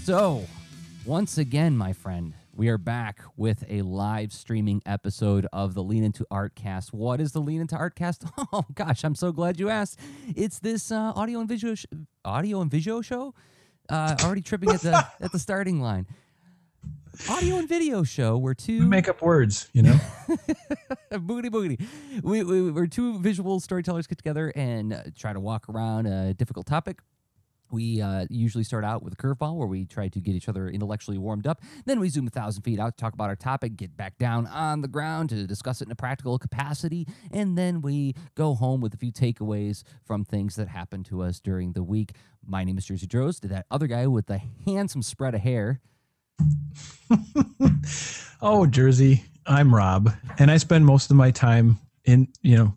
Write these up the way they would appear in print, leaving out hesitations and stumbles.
So, once again, my friend, we are back with a live streaming episode of the Lean Into Artcast. What is the Lean Into Artcast? Oh gosh, I'm so glad you asked. It's this audio and visual show. Already tripping at the starting line. Audio and video show where two make up words, you know. boogity. We're two visual storytellers get together and try to walk around a difficult topic. We usually start out with a curveball where we try to get each other intellectually warmed up. Then we zoom 1,000 feet out to talk about our topic, get back down on the ground to discuss it in a practical capacity, and then we go home with a few takeaways from things that happened to us during the week. My name is Jersey Droz. To that other guy with the handsome spread of hair. Oh, Jersey, I'm Rob, and I spend most of my time in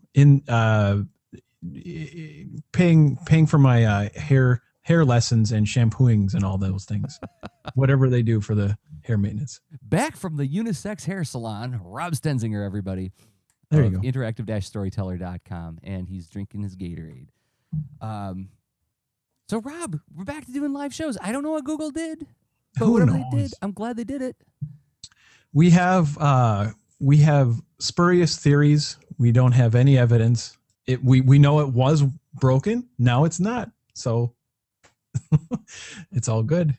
paying for my hair lessons and shampooings and all those things, whatever they do for the hair maintenance. Back from the unisex hair salon, Rob Stenzinger, everybody. There you go. Interactive-storyteller.com, and he's drinking his Gatorade. So, Rob, we're back to doing live shows. I don't know what Google did, but whatever they did, I'm glad they did it. We have spurious theories. We don't have any evidence. We know it was broken. Now it's not. So it's all good.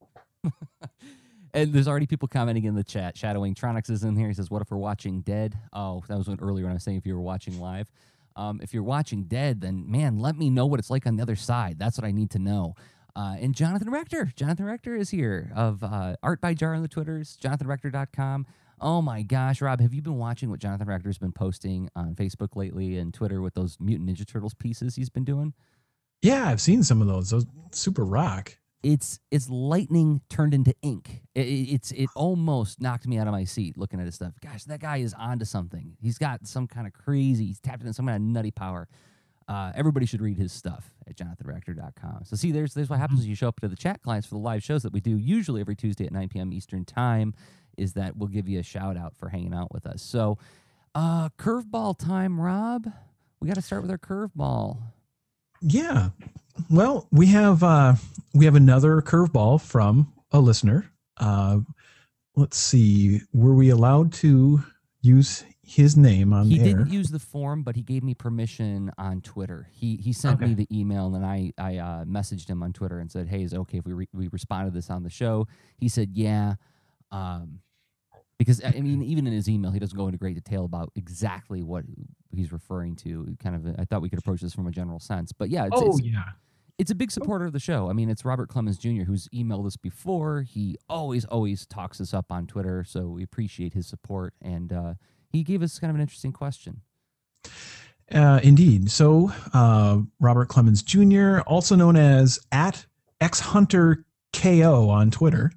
And there's already people commenting in the chat. Shadowing Tronics is in here. He says, "What if we're watching Dead?" Oh, that was earlier when I was saying if you were watching live. If you're watching Dead, then man, let me know what it's like on the other side. That's what I need to know. And Jonathan Rector is here of Art by Jar on the Twitters, jonathanrector.com. Oh my gosh, Rob, have you been watching what Jonathan Rector's been posting on Facebook lately and Twitter with those Mutant Ninja Turtles pieces he's been doing? Yeah, I've seen some of those. Those super rock. It's lightning turned into ink. It almost knocked me out of my seat looking at his stuff. Gosh, that guy is onto something. He's got some kind of crazy, he's tapped into some kind of nutty power. Everybody should read his stuff at jonathanrector.com. So see, there's what happens when you show up to the chat clients for the live shows that we do usually every Tuesday at 9 p.m. Eastern time, is that we'll give you a shout out for hanging out with us. So curveball time, Rob. We got to start with our curveball. Yeah. Well, we have another curveball from a listener. Let's see. Were we allowed to use his name on He air? didn't use the form, but he gave me permission on Twitter. He sent me the email, and then I messaged him on Twitter and said, "Hey, is it okay if we respond to this on the show?" He said, "Yeah." Because I mean, even in his email, he doesn't go into great detail about exactly what he's referring to. Kind of, I thought we could approach this from a general sense, but yeah, it's a big supporter of the show. I mean, it's Robert Clemens Jr. who's emailed us before. He always talks us up on Twitter, so we appreciate his support. And he gave us kind of an interesting question. Indeed. So Robert Clemens Jr., also known as @XHunterKO on Twitter.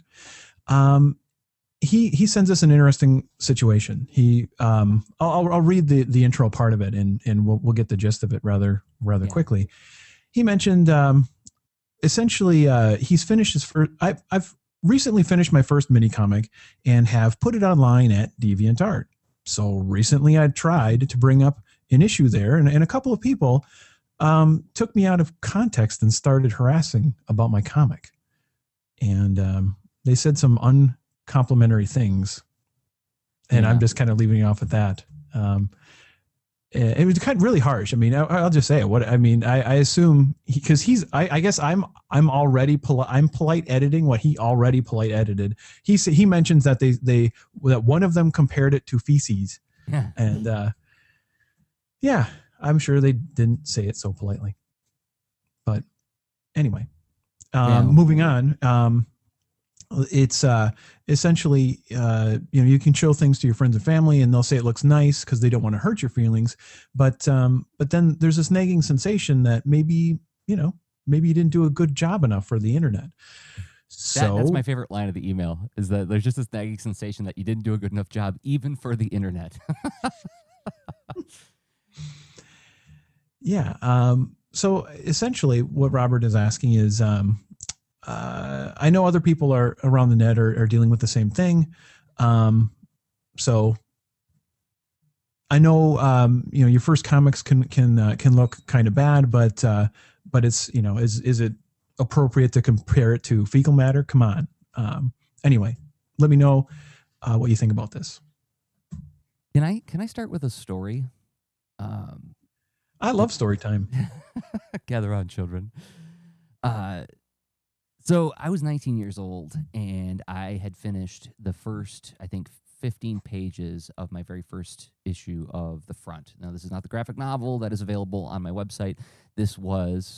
He sends us an interesting situation. I'll read the intro part of it and we'll get the gist of it rather quickly. He mentioned essentially he's finished his first. I've recently finished my first mini comic and have put it online at DeviantArt. So recently I tried to bring up an issue there, and a couple of people took me out of context and started harassing about my comic, and they said some uncomplimentary things, and I'm just kind of leaving it off at that. It was kind of really harsh. I mean, I'll just say it. I assume because I guess I'm already polite. I'm polite editing what he already polite edited. He mentions that that one of them compared it to feces. Yeah. And yeah, I'm sure they didn't say it so politely. But anyway, moving on. It's essentially, you can show things to your friends and family and they'll say it looks nice because they don't want to hurt your feelings. But then there's this nagging sensation that maybe you didn't do a good job enough for the internet. That's my favorite line of the email, is that there's just this nagging sensation that you didn't do a good enough job even for the internet. Yeah. So essentially what Robert is asking is, I know other people are around the net are dealing with the same thing. So I know, your first comics can look kind of bad, but it's, is it appropriate to compare it to fecal matter? Come on. Anyway, let me know what you think about this. Can I start with a story? I love story time. Gather on, children. So I was 19 years old, and I had finished the first, I think, 15 pages of my very first issue of The Front. Now, this is not the graphic novel that is available on my website. This was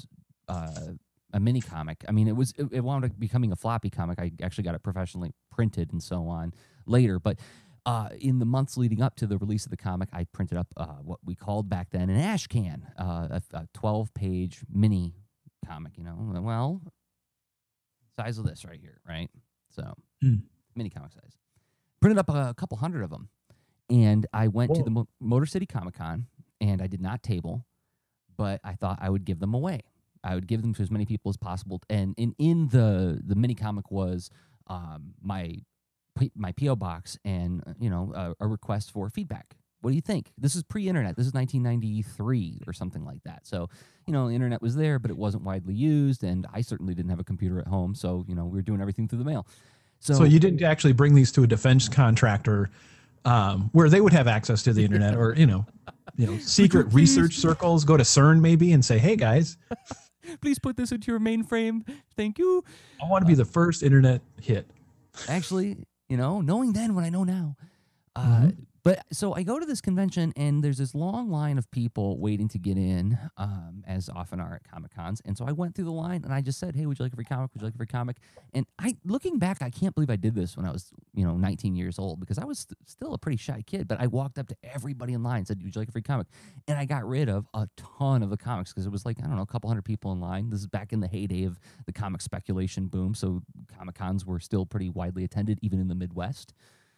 a mini comic. I mean, it wound up becoming a floppy comic. I actually got it professionally printed and so on later. But in the months leading up to the release of the comic, I printed up what we called back then an ash can, a 12-page mini comic, well, size of this right here, right? So mini comic size. Printed up a couple hundred of them. And I went to the Motor City Comic Con, and I did not table, but I thought I would give them away. I would give them to as many people as possible. And in the mini comic was my P.O. box and, a request for feedback. What do you think? This is pre-internet. This is 1993 or something like that. So, the internet was there, but it wasn't widely used, and I certainly didn't have a computer at home. So, we were doing everything through the mail. So you didn't actually bring these to a defense contractor where they would have access to the internet or, secret research circles, go to CERN maybe and say, hey, guys. Please put this into your mainframe. Thank you. I want to be the first internet hit. Actually, knowing then what I know now. But so I go to this convention, and there's this long line of people waiting to get in, as often are at Comic Cons. And so I went through the line, and I just said, hey, would you like a free comic? Would you like a free comic? And looking back, I can't believe I did this when I was, 19 years old, because I was still a pretty shy kid. But I walked up to everybody in line and said, would you like a free comic? And I got rid of a ton of the comics because it was like, I don't know, a couple hundred people in line. This is back in the heyday of the comic speculation boom. So Comic Cons were still pretty widely attended, even in the Midwest.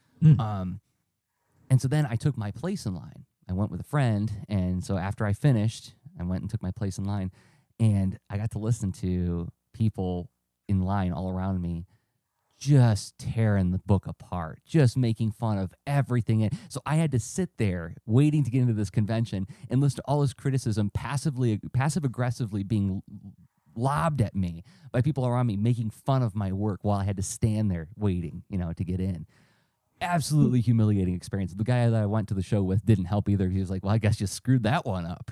And so then I took my place in line. I went with a friend, and so after I finished, I went and took my place in line, and I got to listen to people in line all around me just tearing the book apart, just making fun of everything. So I had to sit there waiting to get into this convention and listen to all this criticism passive-aggressively being lobbed at me by people around me making fun of my work while I had to stand there waiting, to get in. Absolutely humiliating experience. The guy that I went to the show with didn't help either. He was like, well, I guess you screwed that one up,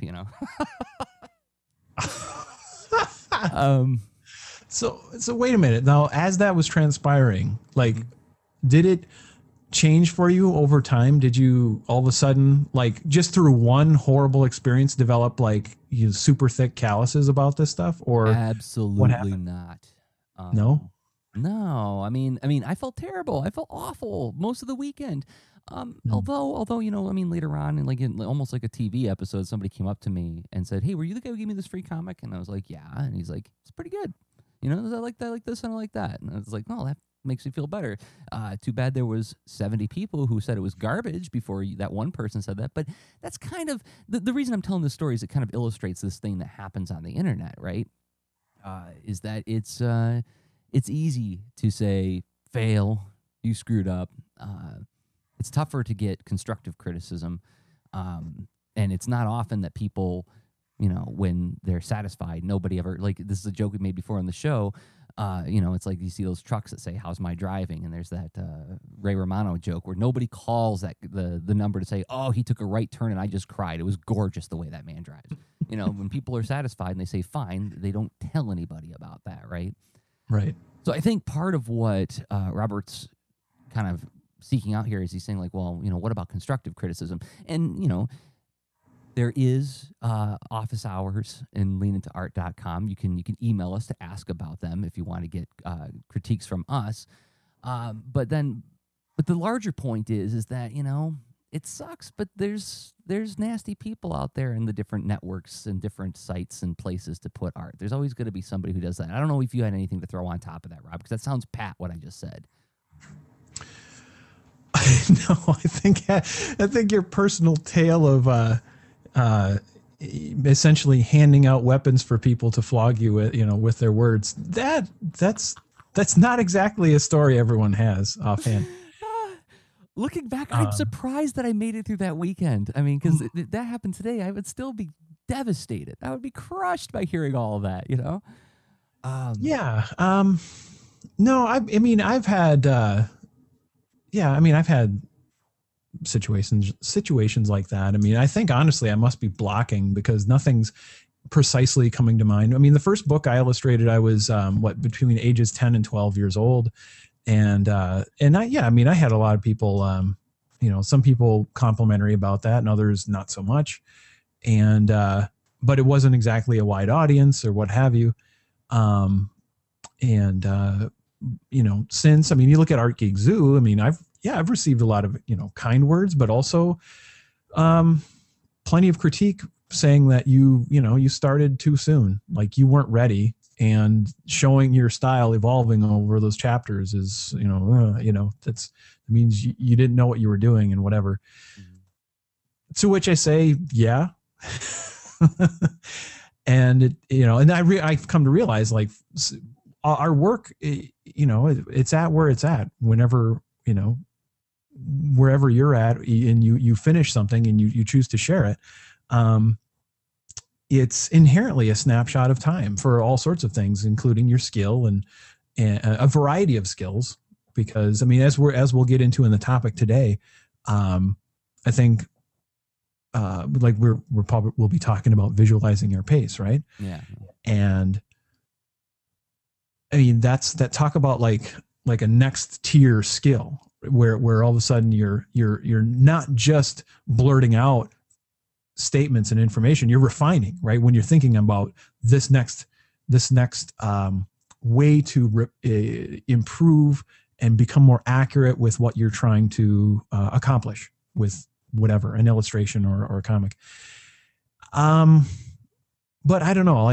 So wait a minute. Now, as that was transpiring, did it change for you over time? Did you all of a sudden, just through one horrible experience, develop super thick calluses about this stuff? Or absolutely not. No? No, I mean, I felt terrible. I felt awful most of the weekend. Although, later on, in almost like a TV episode, somebody came up to me and said, "Hey, were you the guy who gave me this free comic?" And I was like, "Yeah." And he's like, "It's pretty good. I like that, I like this, and I like that." And I was like, "Oh, that makes me feel better." Too bad there was 70 people who said it was garbage before that one person said that. But that's kind of the reason I'm telling this story is it kind of illustrates this thing that happens on the internet, right? Is that it's easy to say, fail, you screwed up. It's tougher to get constructive criticism. And it's not often that people, when they're satisfied, nobody ever, this is a joke we made before on the show. It's like you see those trucks that say, how's my driving? And there's that Ray Romano joke where nobody calls the number to say, oh, he took a right turn and I just cried. It was gorgeous the way that man drives. When people are satisfied and they say, fine, they don't tell anybody about that, right? Right. So I think part of what Robert's kind of seeking out here is he's saying what about constructive criticism? And, there is office hours in leanintoart.com. You can email us to ask about them if you want to get critiques from us. But the larger point is that, it sucks, but there's nasty people out there in the different networks and different sites and places to put art. There's always going to be somebody who does that. I don't know if you had anything to throw on top of that, Rob, because that sounds pat what I just said. No, I think your personal tale of essentially handing out weapons for people to flog you with, with their words, that's not exactly a story everyone has offhand. Looking back, I'm surprised that I made it through that weekend. I mean, because that happened today, I would still be devastated. I would be crushed by hearing all of that, Yeah. No, I mean, I've had, yeah, I mean, I've had situations like that. I mean, I think honestly, I must be blocking because nothing's precisely coming to mind. I mean, the first book I illustrated, I was, between ages 10 and 12 years old. I mean, I had a lot of people, some people complimentary about that and others not so much. And, but it wasn't exactly a wide audience or what have you. Um, and since, I mean, you look at Art Geek Zoo, I mean, I've received a lot of, kind words, but also, plenty of critique saying that you started too soon, like you weren't ready, and showing your style evolving over those chapters is, that means you didn't know what you were doing and whatever. Mm-hmm. To which I say, yeah. And I've come to realize, like, our work, it's at where it's at whenever, wherever you're at and you finish something and you choose to share it. It's inherently a snapshot of time for all sorts of things, including your skill and a variety of skills. Because I mean, as we'll get into in the topic today, I think, like we'll be talking about visualizing your pace, right? Yeah. And I mean, that talk about like a next tier skill where all of a sudden you're not just blurting out statements and information, you're refining, right? When you're thinking about this next way to improve and become more accurate with what you're trying to accomplish with whatever, an illustration or a comic. But I don't know,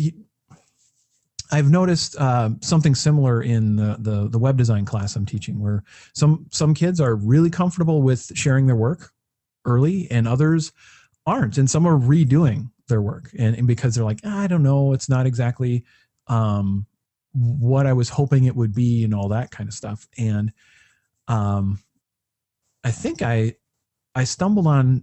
I've noticed something similar in the web design class I'm teaching, where some kids are really comfortable with sharing their work early and others aren't. And some are redoing their work. And because they're like, I don't know, it's not exactly what I was hoping it would be and all that kind of stuff. And I think I stumbled on,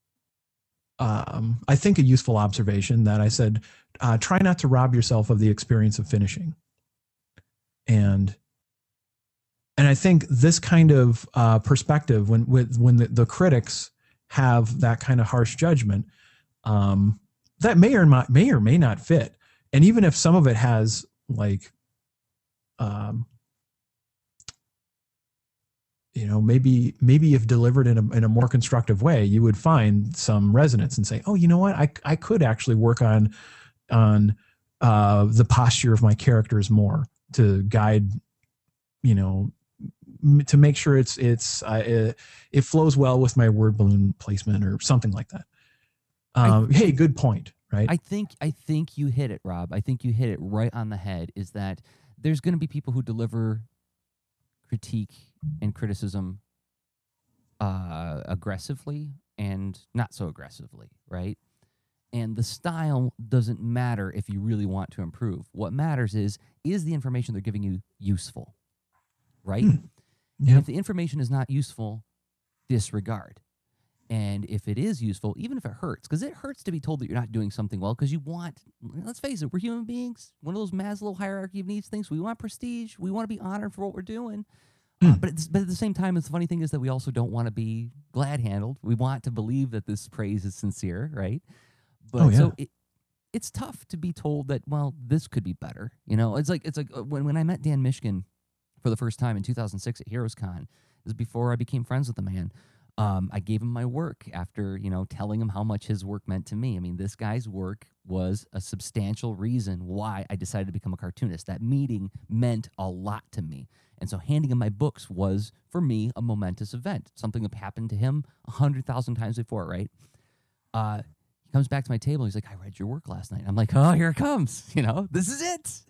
I think, a useful observation that I said, try not to rob yourself of the experience of finishing. And I think this kind of perspective, when the critics have that kind of harsh judgment, that may or may not fit. And even if some of it has like, maybe if delivered in a more constructive way, you would find some resonance and say, oh, you know what, I could actually work on the posture of my characters more to guide, to make sure it flows well with my word balloon placement or something like that. Hey, good point, right? I think you hit it, Rob. I think you hit it right on the head, is that there's going to be people who deliver critique and criticism aggressively and not so aggressively, right? And the style doesn't matter if you really want to improve. What matters is the information they're giving you useful, right? Yep. And if the information is not useful, disregard. And if it is useful, even if it hurts, because it hurts to be told that you're not doing something well, because you want, let's face it, we're human beings. One of those Maslow hierarchy of needs things. We want prestige. We want to be honored for what we're doing. But at the same time, the funny thing is that we also don't want to be glad-handled. We want to believe that this praise is sincere, right? But so it's tough to be told that, well, this could be better. It's like when I met Dan Mishkin for the first time in 2006 at HeroesCon. It was before I became friends with the man. I gave him my work after, telling him how much his work meant to me. I mean, this guy's work was a substantial reason why I decided to become a cartoonist. That meeting meant a lot to me. And so handing him my books was, for me, a momentous event, something that happened to him 100,000 times before, right? He comes back to my table. He's like, I read your work last night. I'm like, oh, here it comes. This is it.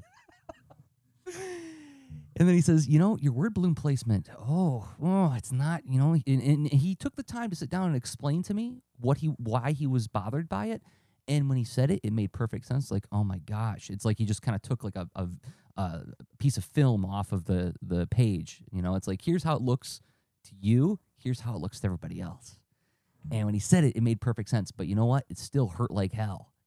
And then he says, your word balloon placement, it's not, and he took the time to sit down and explain to me why he was bothered by it. And when he said it, it made perfect sense. Like, oh my gosh, it's like he just kind of took like a piece of film off of the page. It's like, here's how it looks to you. Here's how it looks to everybody else. And when he said it, it made perfect sense. But you know what? It still hurt like hell.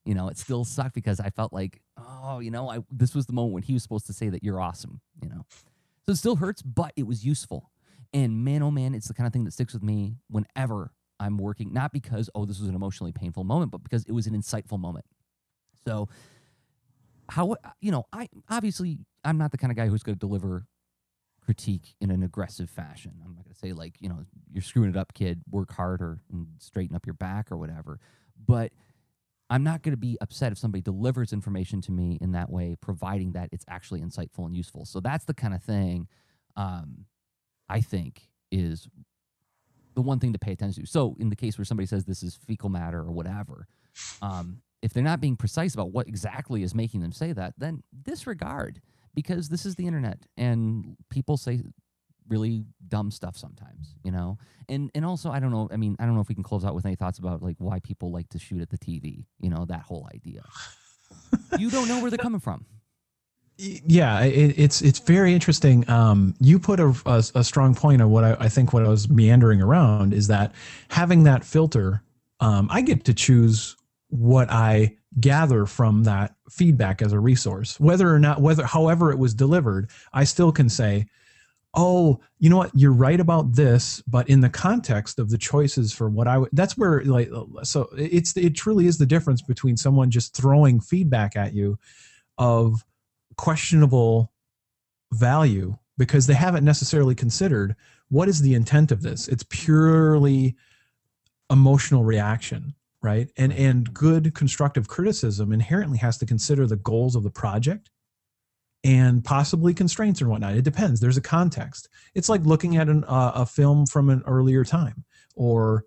You know, it still sucked because I felt like, oh, you know, this was the moment when he was supposed to say that you're awesome, you know. So it still hurts, but it was useful. And man, oh man, it's the kind of thing that sticks with me whenever I'm working, not because, oh, this was an emotionally painful moment, but because it was an insightful moment. So how, you know, I'm not the kind of guy who's going to deliver critique in an aggressive fashion. I'm not going to say like, you know, you're screwing it up, kid, work harder and straighten up your back or whatever. But I'm not going to be upset if somebody delivers information to me in that way, providing that it's actually insightful and useful. So that's the kind of thing I think is the one thing to pay attention to. So in the case where somebody says this is fecal matter or whatever, if they're not being precise about what exactly is making them say that, then disregard, because this is the internet and people say really dumb stuff sometimes, you know? And also, I don't know if we can close out with any thoughts about like why people like to shoot at the TV, you know, that whole idea. You don't know where they're coming from. Yeah, it's very interesting. You put a strong point of what I think what I was meandering around is that having that filter, I get to choose what I gather from that feedback as a resource, however it was delivered. I still can say, oh, you know what, you're right about this, but in the context of the choices for what that's where, like, so it truly is the difference between someone just throwing feedback at you of questionable value because they haven't necessarily considered what is the intent of this. It's purely emotional reaction, right? And good constructive criticism inherently has to consider the goals of the project and possibly constraints and whatnot. It depends. There's a context. It's like looking at a film from an earlier time, or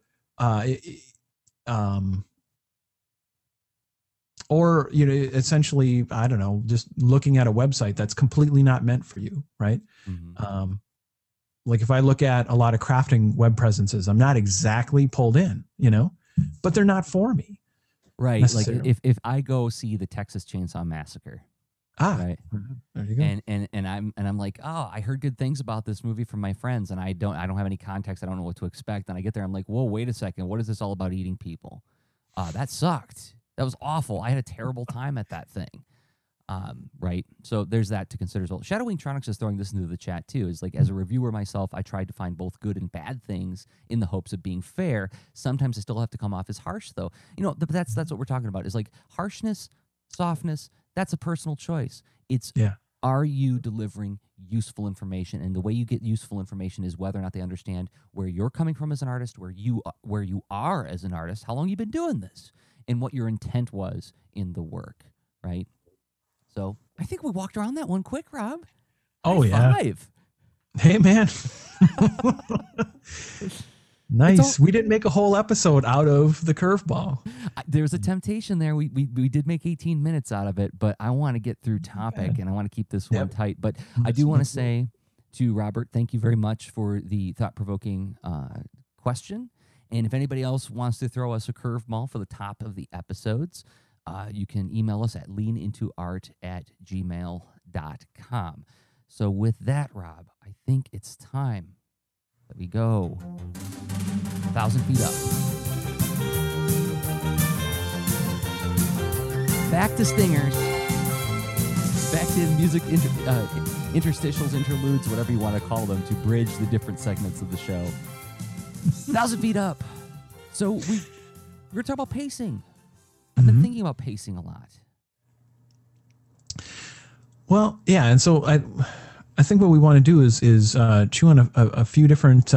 you know, essentially, I don't know, just looking at a website that's completely not meant for you, right? Mm-hmm. Like if I look at a lot of crafting web presences, I'm not exactly pulled in, you know, but they're not for me. Right. Like if I go see the Texas Chainsaw Massacre, right. There you go. And I'm like, oh, I heard good things about this movie from my friends, and I don't have any context. I don't know what to expect. And I get there, I'm like, whoa, wait a second. What is this all about eating people? That sucked. That was awful. I had a terrible time at that thing. Right. So there's that to consider as well. Shadow Wingtronics is throwing this into the chat too. Is like, as a reviewer myself, I tried to find both good and bad things in the hopes of being fair. Sometimes I still have to come off as harsh though. You know, but that's what we're talking about, is like harshness, softness. That's a personal choice. It's, are you delivering useful information? And the way you get useful information is whether or not they understand where you're coming from as an artist, where you are as an artist, how long you've been doing this, and what your intent was in the work, right? So I think we walked around that one quick, Rob. Oh, High five. Hey, man. Nice. We didn't make a whole episode out of the curveball. There's a temptation there. We did make 18 minutes out of it, but I want to get through topic and I want to keep this one tight. But I do want to say to Robert, thank you very much for the thought-provoking question. And if anybody else wants to throw us a curveball for the top of the episodes, you can email us at leanintoart@gmail.com. So with that, Rob, I think it's time that we go 1,000 feet up. Back to stingers. Back to music interstitials, interludes, whatever you want to call them, to bridge the different segments of the show. 1,000 feet up. So we're going to talk about pacing. I've been thinking about pacing a lot. Well, yeah, and so I think what we want to do is chew on a few different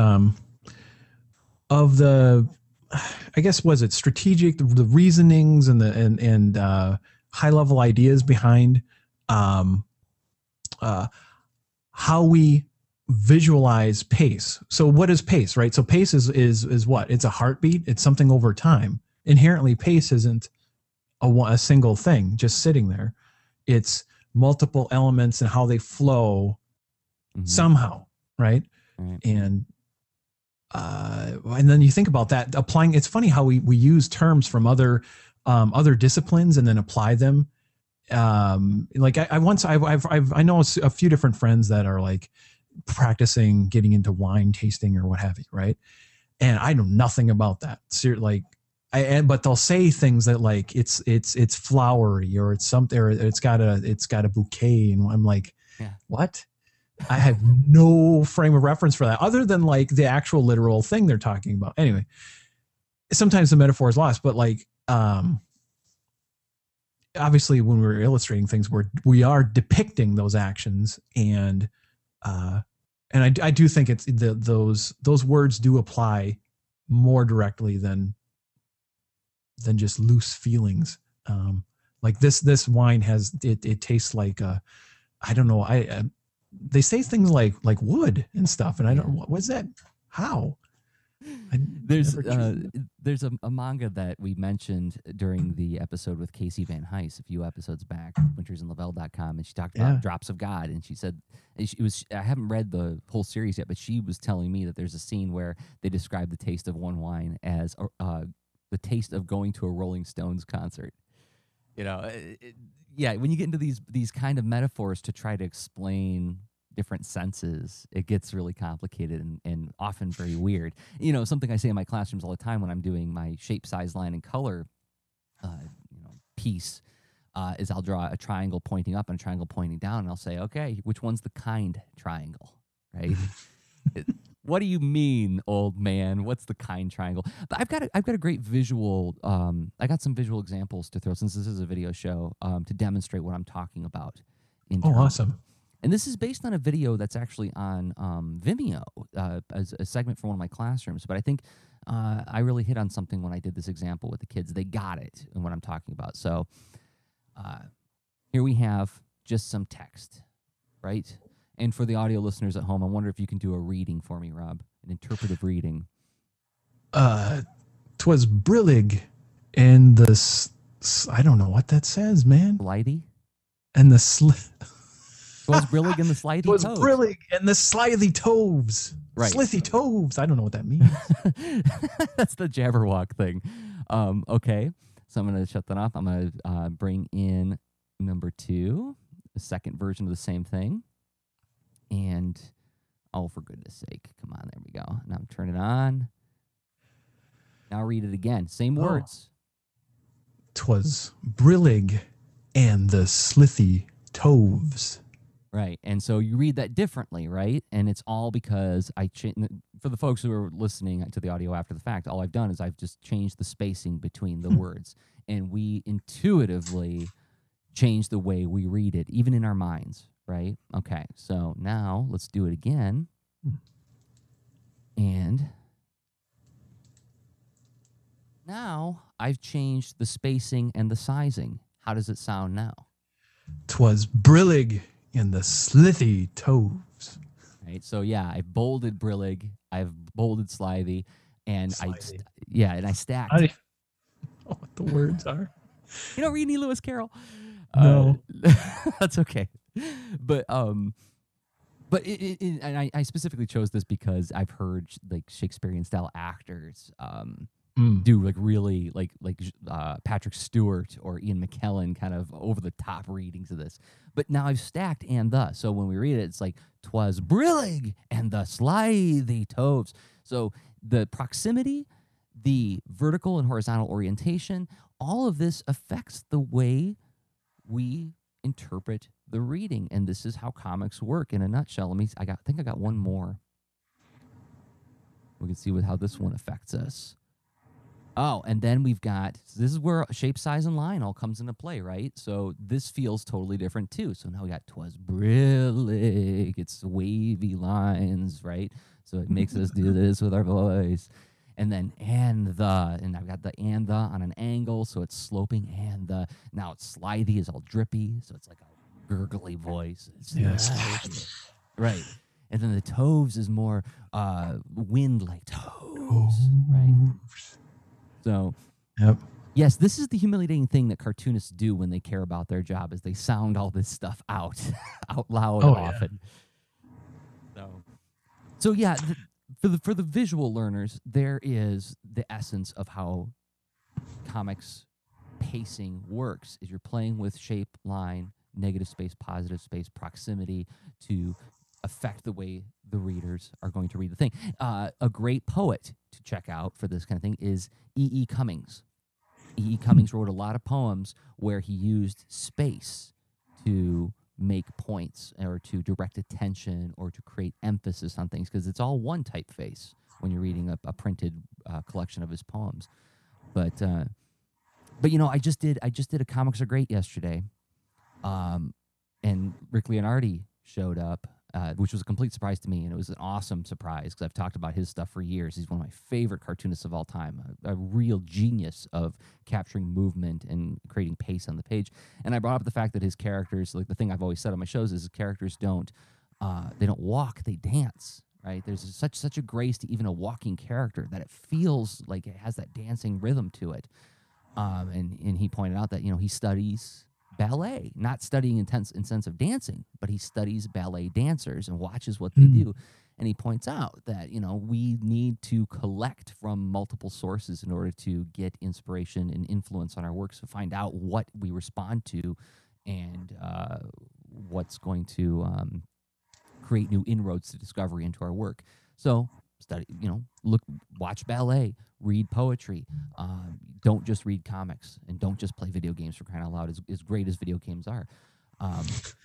of the, I guess, was it strategic, the reasonings and the high level ideas behind how we visualize pace. So what is pace, right? So pace is what? It's a heartbeat. It's something over time. Inherently, pace isn't a single thing just sitting there. It's multiple elements and how they flow somehow, right? And then you think about that applying. It's funny how we use terms from other disciplines and then apply them. Like I know a few different friends that are like practicing getting into wine tasting or what have you, right? And I know nothing about that. So like but they'll say things that like it's flowery or it's something, or it's got a bouquet, and I'm like, Yeah. what? I have no frame of reference for that other than like the actual literal thing they're talking about. Anyway, sometimes the metaphor is lost, but like obviously when we're illustrating things, we are depicting those actions, and I do think it's those words do apply more directly than just loose feelings. Like this wine has it tastes like I don't know, they say things like wood and stuff, and I don't what's that, how. There's a manga that we mentioned during the episode with Casey Van Heis a few episodes back, wintersinlavelle.com, and she talked about Drops of God, and she said I haven't read the whole series yet, but she was telling me that there's a scene where they describe the taste of one wine as the taste of going to a Rolling Stones concert. You know, when you get into these kind of metaphors to try to explain different senses, it gets really complicated and often very weird. You know, something I say in my classrooms all the time when I'm doing my shape, size, line, and color piece is I'll draw a triangle pointing up and a triangle pointing down, and I'll say, okay, which one's the kind triangle, right? What do you mean, old man? What's the kind triangle? But I've got a great visual. I got some visual examples to throw, since this is a video show, to demonstrate what I'm talking about. Awesome! And this is based on a video that's actually on Vimeo as a segment from one of my classrooms. But I think I really hit on something when I did this example with the kids. They got it and what I'm talking about. So here we have just some text, right? And for the audio listeners at home, I wonder if you can do a reading for me, Rob, an interpretive reading. 'Twas brillig, and I don't know what that says, man. Slithy? And the 'Twas brillig and the slithy toves. 'Twas brillig and the slithy toves. Right. Slithy toves. I don't know what that means. That's the Jabberwock thing. Okay, so I'm going to shut that off. I'm going to bring in number 2, the second version of the same thing. And, oh, for goodness sake, come on, there we go. Now turn it on. Now read it again. Same words. 'Twas brillig and the slithy toves. Right, and so you read that differently, right? And it's all because for the folks who are listening to the audio after the fact, all I've done is I've just changed the spacing between the words, and we intuitively change the way we read it, even in our minds, right? Okay, so now let's do it again. And now I've changed the spacing and the sizing. How does it sound now? 'Twas brillig and the slithy toves. Right, so yeah, I've bolded brillig, I've bolded slithy, and I stacked. I don't know what the words are. You don't read any Lewis Carroll? No. That's okay. But and I specifically chose this because I've heard like Shakespearean style actors do like really like Patrick Stewart or Ian McKellen kind of over the top readings of this. But now I've stacked and the, so when we read it, it's like 'twas brillig and the slithy toves. So the proximity, the vertical and horizontal orientation, all of this affects the way we interpret the reading, and this is how comics work in a nutshell. I think I got one more. We can see how this one affects us. Oh, and then we've got, so this is where shape, size, and line all comes into play, right? So this feels totally different too. So now we got 'twas brillig, it's wavy lines, right? So it makes us do this with our voice. And then and I've got the and the on an angle, so it's sloping, and the, now it's slithy is all drippy, so it's like a gurgly voice. Yes. Right. And then the toves is more wind like toves, right? So, yep. Yes, this is the humiliating thing that cartoonists do when they care about their job, is they sound all this stuff out loud often. Yeah. So yeah, for the visual learners, there is the essence of how comics pacing works. Is you're playing with shape, line, negative space, positive space, proximity to affect the way the readers are going to read the thing. A great poet, to check out for this kind of thing is E.E. Cummings. E.E. Cummings wrote a lot of poems where he used space to make points or to direct attention or to create emphasis on things, because it's all one typeface when you're reading a printed collection of his poems. But you know, I just did a Comics Are Great yesterday, and Rick Leonardi showed up, which was a complete surprise to me, and it was an awesome surprise because I've talked about his stuff for years. He's one of my favorite cartoonists of all time, a real genius of capturing movement and creating pace on the page. And I brought up the fact that his characters, like the thing I've always said on my shows, is his characters don't walk, they dance. Right? There's such a grace to even a walking character that it feels like it has that dancing rhythm to it. And he pointed out that, you know, he studies ballet, not studying in sense of dancing, but he studies ballet dancers and watches what they do. And he points out that, you know, we need to collect from multiple sources in order to get inspiration and influence on our works, to find out what we respond to and what's going to create new inroads to discovery into our work. So study, you know, watch ballet, read poetry. Don't just read comics, and don't just play video games, for crying out loud, as great as video games are. I'm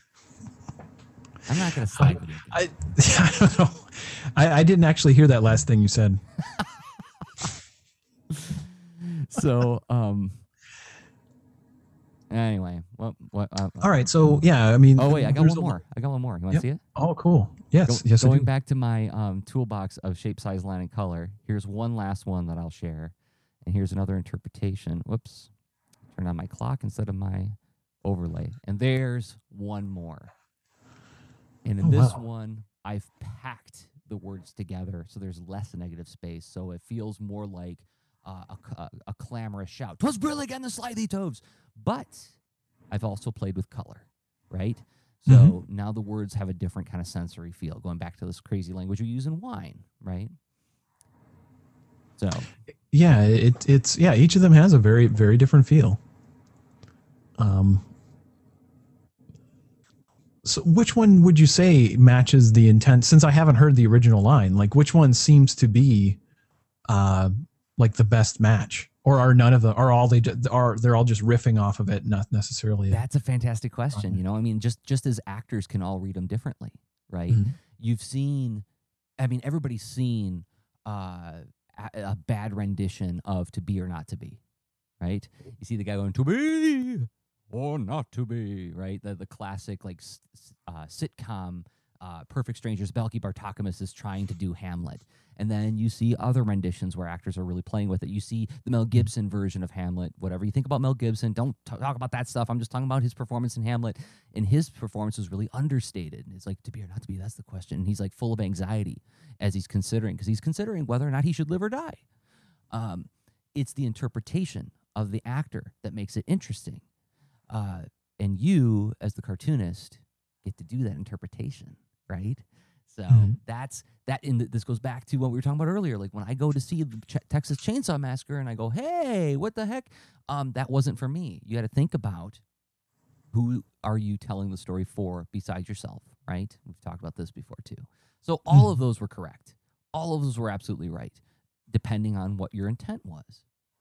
not going to say video games. I don't know. I didn't actually hear that last thing you said. So, anyway, what? All right. So yeah, I mean. Oh wait, I got one more. You want to see it? Oh, cool. Yes. Yes. Going back to my toolbox of shape, size, line, and color. Here's one last one that I'll share, and here's another interpretation. Whoops, turn on my clock instead of my overlay, and there's one more. And in this one, I've packed the words together so there's less negative space, so it feels more like a clamorous shout. 'Twas brillig and the slithy toves. But I've also played with color, right? So now the words have a different kind of sensory feel, going back to this crazy language we use in wine, right? So yeah, it's each of them has a very, very different feel. So which one would you say matches the intent? Since I haven't heard the original line, like which one seems to be like the best match? Or are none of them? They're all just riffing off of it, not necessarily? That's a fantastic question. You know, I mean, just as actors can all read them differently, right? You've seen, I mean, everybody's seen a bad rendition of "To Be or Not to Be," right? You see the guy going "To be or not to be," right? The classic like sitcom. Perfect Strangers, Balki Bartokomous is trying to do Hamlet. And then you see other renditions where actors are really playing with it. You see the Mel Gibson version of Hamlet. Whatever you think about Mel Gibson, don't talk about that stuff. I'm just talking about his performance in Hamlet. And his performance was really understated. It's like, to be or not to be, that's the question. And he's like full of anxiety as he's considering, because he's considering whether or not he should live or die. It's the interpretation of the actor that makes it interesting. And you, as the cartoonist, get to do that interpretation. Right? So that's that. This goes back to what we were talking about earlier. Like when I go to see the Texas Chainsaw Massacre and I go, hey, what the heck? That wasn't for me. You got to think about who are you telling the story for besides yourself, right? We've talked about this before too. So all of those were correct. All of those were absolutely right, depending on what your intent was.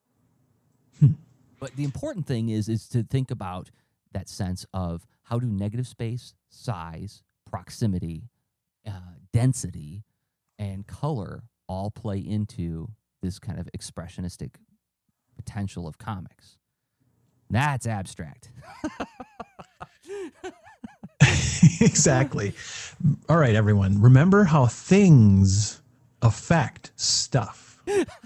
But the important thing is to think about that sense of how do negative space, size, proximity, density, and color all play into this kind of expressionistic potential of comics. That's abstract. Exactly. All right, everyone. Remember how things affect stuff.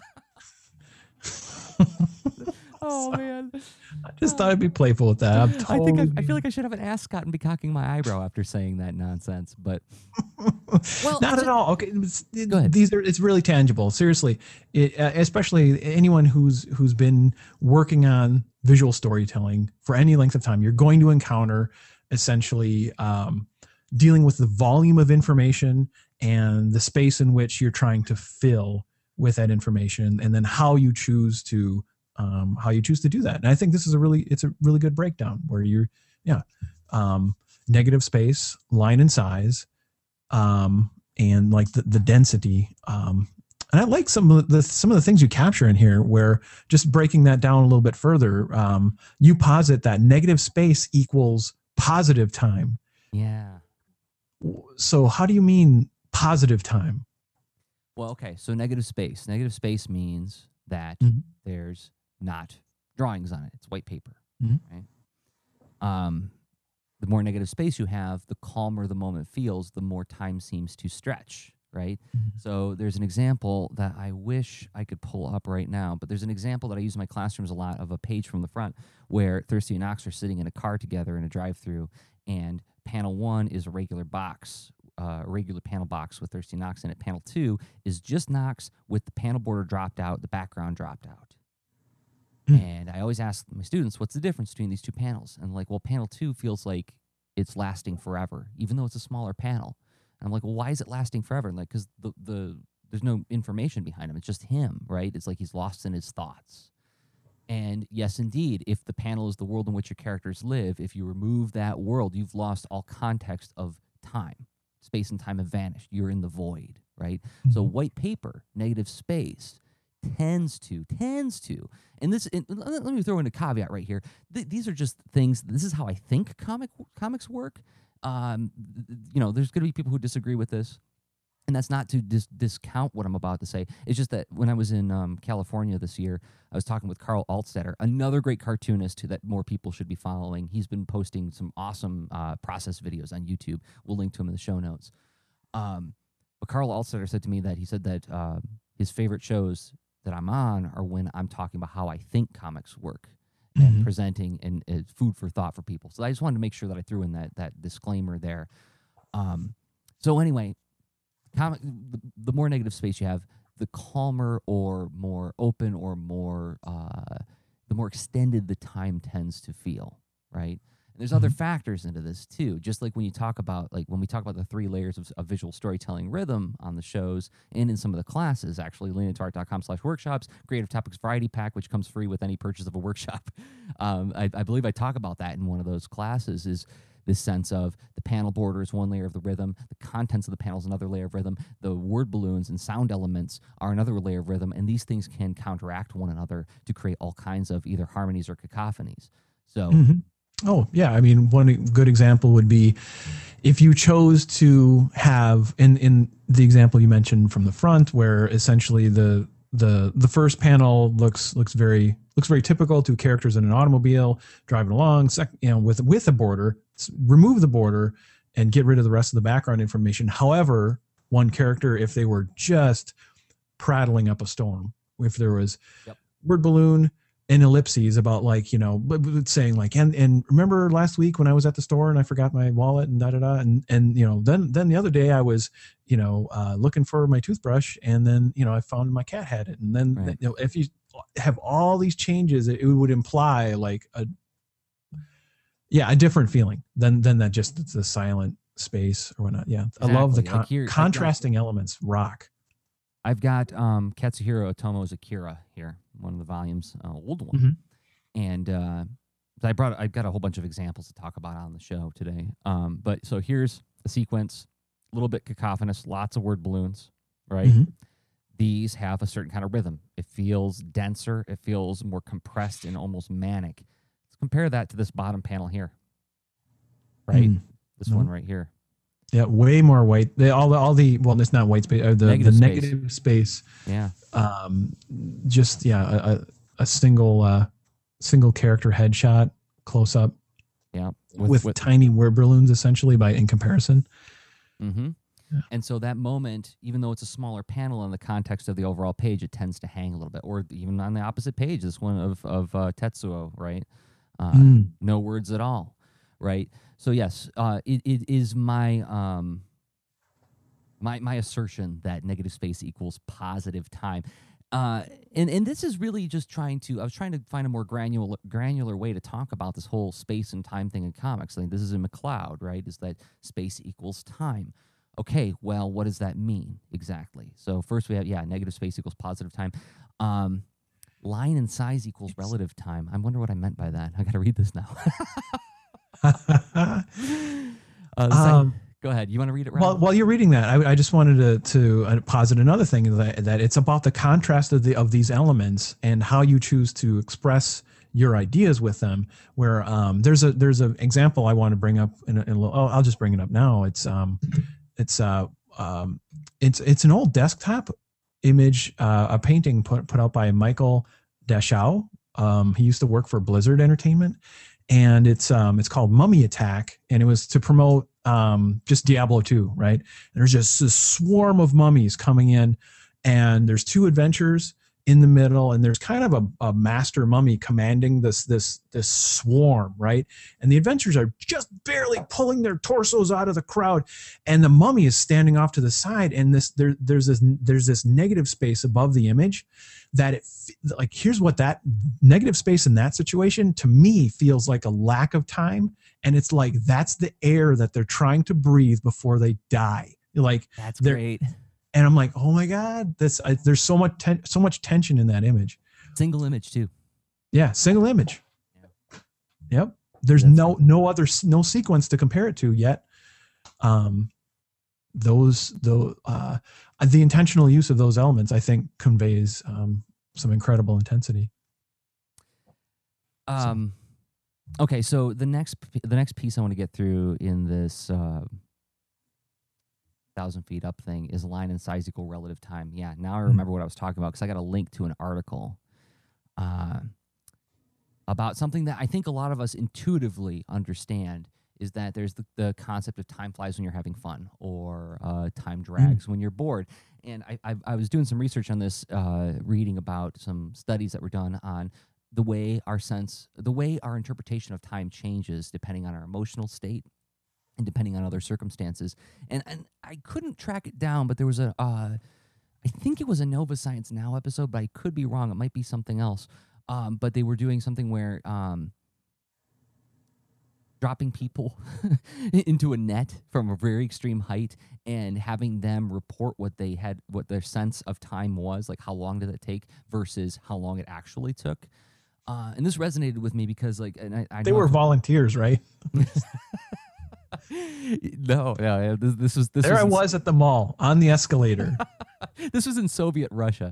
Oh, man. I just thought I'd be playful with that. I feel like I should have an ascot and be cocking my eyebrow after saying that nonsense, but well, not at all. Okay, go ahead. It's really tangible. Seriously, especially anyone who's been working on visual storytelling for any length of time, you're going to encounter essentially dealing with the volume of information and the space in which you're trying to fill with that information, and then how you choose to do that. And I think this is a really good breakdown where you're, negative space, line and size, and like the density, And I like some of the things you capture in here, where just breaking that down a little bit further, you posit that negative space equals positive time. Yeah. So how do you mean positive time? Well, okay. So negative space. Negative space means that there's not drawings on it. It's white paper. Right. The more negative space you have, the calmer the moment feels, the more time seems to stretch. Right. So there's an example that I wish I could pull up right now, but there's an example that I use in my classrooms a lot of a page from the front where Thirsty and Knox are sitting in a car together in a drive-through, and panel 1 is a regular box, a regular panel box with Thirsty Knox in it. Panel 2 is just Knox with the panel border dropped out, the background dropped out. And I always ask my students, what's the difference between these two panels? And like, well, panel 2 feels like it's lasting forever, even though it's a smaller panel. And I'm like, well, why is it lasting forever? And like, because there's no information behind him. It's just him, right? It's like he's lost in his thoughts. And yes, indeed, if the panel is the world in which your characters live, if you remove that world, you've lost all context of time. Space and time have vanished. You're in the void, right? So white paper, negative space, tends to, and this, let me throw in a caveat right here. These are just things. This is how I think comics work. There's going to be people who disagree with this, and that's not to discount what I'm about to say. It's just that when I was in California this year, I was talking with Carl Altstetter, another great cartoonist that more people should be following. He's been posting some awesome process videos on YouTube. We'll link to him in the show notes. But Carl Altstetter said to me that his favorite shows that I'm on are when I'm talking about how I think comics work and presenting and food for thought for people. So I just wanted to make sure that I threw in that disclaimer there. So anyway, the more negative space you have, the calmer or more open or more the more extended the time tends to feel, right? And there's other factors into this too. Just like when we talk about the 3 layers of visual storytelling rhythm on the shows and in some of the classes, actually, leanitoart.com/workshops, Creative Topics Variety Pack, which comes free with any purchase of a workshop. I believe I talk about that in one of those classes, is this sense of the panel border is one layer of the rhythm, the contents of the panel is another layer of rhythm, the word balloons and sound elements are another layer of rhythm, and these things can counteract one another to create all kinds of either harmonies or cacophonies. So Oh, yeah. I mean, one good example would be if you chose to have in the example you mentioned from the front, where essentially the first panel looks very typical to characters in an automobile driving along, with a border. Remove the border and get rid of the rest of the background information. However, one character, if they were just prattling up a storm, if there was word balloon and ellipses about saying like, and remember last week when I was at the store and I forgot my wallet and and then the other day I was looking for my toothbrush and then I found my cat had it, and then if you have all these changes, it would imply like a different feeling than that just the silent space or whatnot. Yeah, exactly. I love the contrasting elements. Rock. I've got Katsuhiro Otomo's Akira here, one of the volumes, old one, and I've got a whole bunch of examples to talk about on the show today. But so here's a sequence, a little bit cacophonous, lots of word balloons, right? These have a certain kind of rhythm. It feels denser. It feels more compressed and almost manic. Let's compare that to this bottom panel here, right? This one right here. Yeah, way more white. It's not white space. The negative space. Yeah. A single character headshot close up. Yeah. With tiny word balloons, essentially, in comparison. Yeah. And so that moment, even though it's a smaller panel in the context of the overall page, it tends to hang a little bit. Or even on the opposite page, this one of Tetsuo, right? No words at all, right? So yes, it is my my assertion that negative space equals positive time, and this is really just I was trying to find a more granular way to talk about this whole space and time thing in comics. I think this is in McCloud, right? Is that space equals time? Okay, well, what does that mean exactly? So first we have negative space equals positive time. Line and size equals relative time. I wonder what I meant by that. I got to read this now. Go ahead. You want to read it, Ryan? While you're reading that, I just wanted to posit another thing, that it's about the contrast of these elements and how you choose to express your ideas with them. Where there's an example I want to bring up in a little. Oh, I'll just bring it up now. It's an old desktop image, a painting put out by Michael Dachau. He used to work for Blizzard Entertainment, and it's called Mummy Attack, and it was to promote just Diablo 2, right? And there's just this swarm of mummies coming in, and there's two adventurers in the middle, and there's kind of a master mummy commanding this swarm, right? And the adventurers are just barely pulling their torsos out of the crowd, and the mummy is standing off to the side, and there's this negative space above the image that here's what that negative space in that situation to me feels like a lack of time, and it's like that's the air that they're trying to breathe before they die. Like that's great. And I'm like, oh my God, there's so much tension in that image. Single image too. Yeah, single image. Yeah. Yep. There's no sequence to compare it to yet. The intentional use of those elements, I think, conveys some incredible intensity. Okay, so the next piece I want to get through in this 1,000 feet up thing is line and size equal relative time. Yeah, now I remember what I was talking about because I got a link to an article about something that I think a lot of us intuitively understand, is that there's the concept of time flies when you're having fun, or time drags when you're bored. And I was doing some research on this, reading about some studies that were done on the way our interpretation of time changes depending on our emotional state and depending on other circumstances. And I couldn't track it down, but there was I think it was a Nova Science Now episode, but I could be wrong. It might be something else. But they were doing something where dropping people into a net from a very extreme height and having them report what their sense of time was, like how long did it take versus how long it actually took. And this resonated with me because, like, and I they were volunteers, right? No. This was I was at the mall on the escalator. This was in Soviet Russia.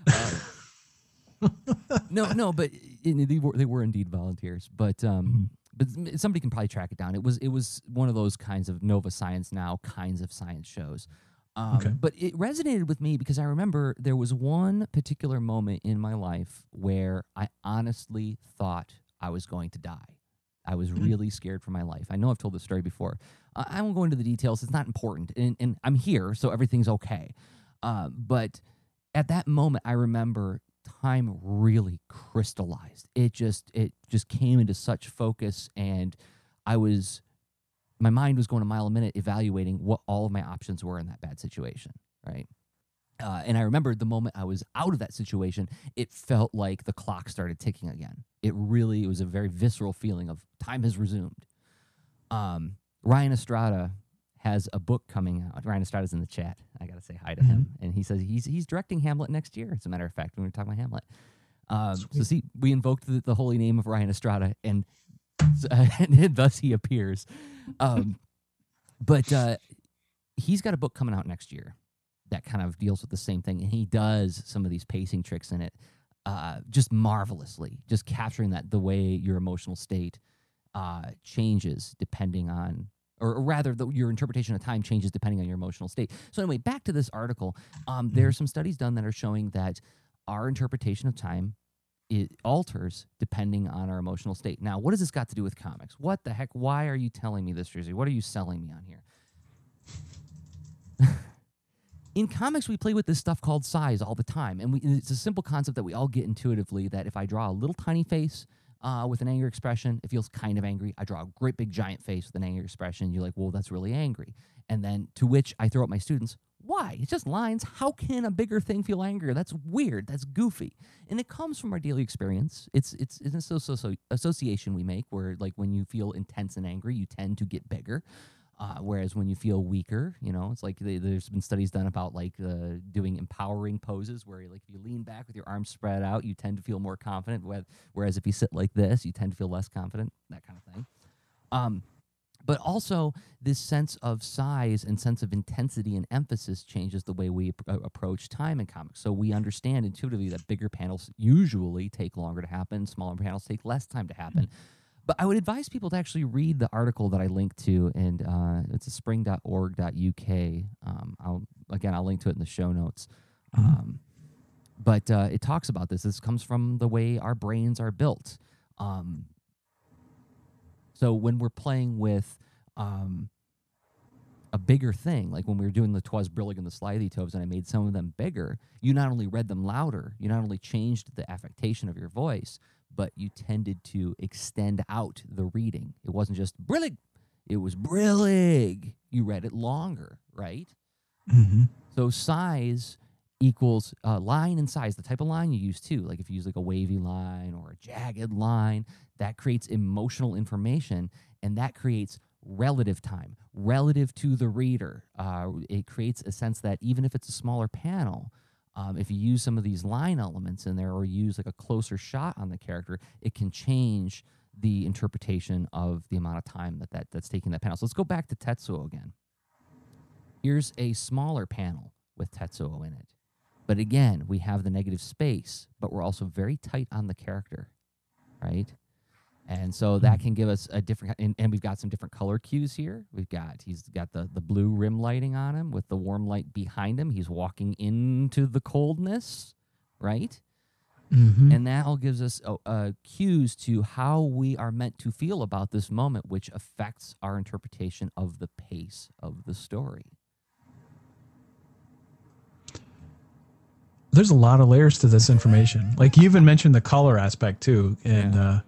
No, but they were indeed volunteers. But but somebody can probably track it down. It was one of those kinds of Nova Science Now kinds of science shows. Okay. But it resonated with me because I remember there was one particular moment in my life where I honestly thought I was going to die. I was really scared for my life. I know I've told this story before. I won't go into the details. It's not important. And I'm here, so everything's okay. But at that moment, I remember time really crystallized. It just came into such focus, and my mind was going a mile a minute evaluating what all of my options were in that bad situation, right? And I remember the moment I was out of that situation, it felt like the clock started ticking again. It was a very visceral feeling of time has resumed. Ryan Estrada has a book coming out. Ryan Estrada's in the chat. I got to say hi to him. And he says he's directing Hamlet next year, as a matter of fact, when we were talking about Hamlet. So see, we invoked the holy name of Ryan Estrada, and thus he appears. But he's got a book coming out next year that kind of deals with the same thing, and he does some of these pacing tricks in it just marvelously, just capturing the way your emotional state changes depending on, or rather, your interpretation of time changes depending on your emotional state. So anyway, back to this article. There are some studies done that are showing that our interpretation of time, it alters depending on our emotional state. Now, what has this got to do with comics? What the heck? Why are you telling me this, Jersey? What are you selling me on here? In comics, we play with this stuff called size all the time. And it's a simple concept that we all get intuitively, that if I draw a little tiny face with an angry expression, it feels kind of angry. I draw a great big giant face with an angry expression. You're like, well, that's really angry. And then to which I throw at my students, why? It's just lines. How can a bigger thing feel angrier? That's weird. That's goofy. And it comes from our daily experience. It's an association we make where, like, when you feel intense and angry, you tend to get bigger. Whereas when you feel weaker, it's like there's been studies done about doing empowering poses where, like, if you lean back with your arms spread out, you tend to feel more confident. Whereas if you sit like this, you tend to feel less confident. That kind of thing. But also, this sense of size and sense of intensity and emphasis changes the way we approach time in comics. So we understand intuitively that bigger panels usually take longer to happen, smaller panels take less time to happen. But I would advise people to actually read the article that I linked to, and it's a spring.org.uk. I'll link to it in the show notes. But it talks about this. This comes from the way our brains are built. So when we're playing with a bigger thing, like when we were doing the Twas Brillig and the Slithy Toves, and I made some of them bigger, you not only read them louder, you not only changed the affectation of your voice, but you tended to extend out the reading. It wasn't just Brillig, it was Brillig. You read it longer, right? Mm-hmm. So size equals line and size, the type of line you use too. Like if you use like a wavy line or a jagged line, that creates emotional information, and that creates relative time, relative to the reader. It creates a sense that even if it's a smaller panel, if you use some of these line elements in there or use like a closer shot on the character, it can change the interpretation of the amount of time that's taking that panel. So let's go back to Tetsuo again. Here's a smaller panel with Tetsuo in it. But again, we have the negative space, but we're also very tight on the character, right? And so that can give us a different, and we've got some different color cues here. He's got the blue rim lighting on him with the warm light behind him. He's walking into the coldness, right? Mm-hmm. And that all gives us cues to how we are meant to feel about this moment, which affects our interpretation of the pace of the story. There's a lot of layers to this information. Like you even mentioned the color aspect too. And,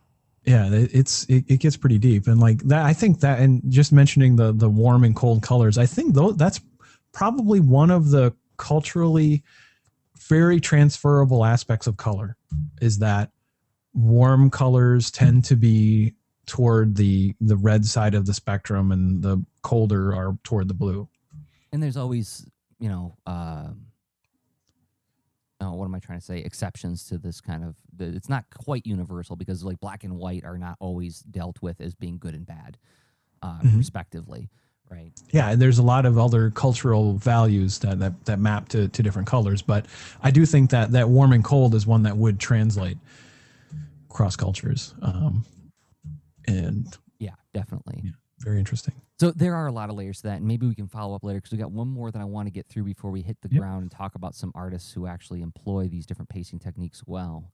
it gets pretty deep. And like that, I think that, and just mentioning the warm and cold colors, I think that's probably one of the culturally very transferable aspects of color, is that warm colors tend to be toward the red side of the spectrum, and the colder are toward the blue. And there's always, what am I trying to say? Exceptions to this kind of, it's not quite universal, because like black and white are not always dealt with as being good and bad, respectively, right? Yeah, and there's a lot of other cultural values that map to different colors, but I do think that warm and cold is one that would translate cross cultures, and yeah, definitely, very interesting. So there are a lot of layers to that, and maybe we can follow up later, because we got one more that I want to get through before we hit the ground and talk about some artists who actually employ these different pacing techniques well.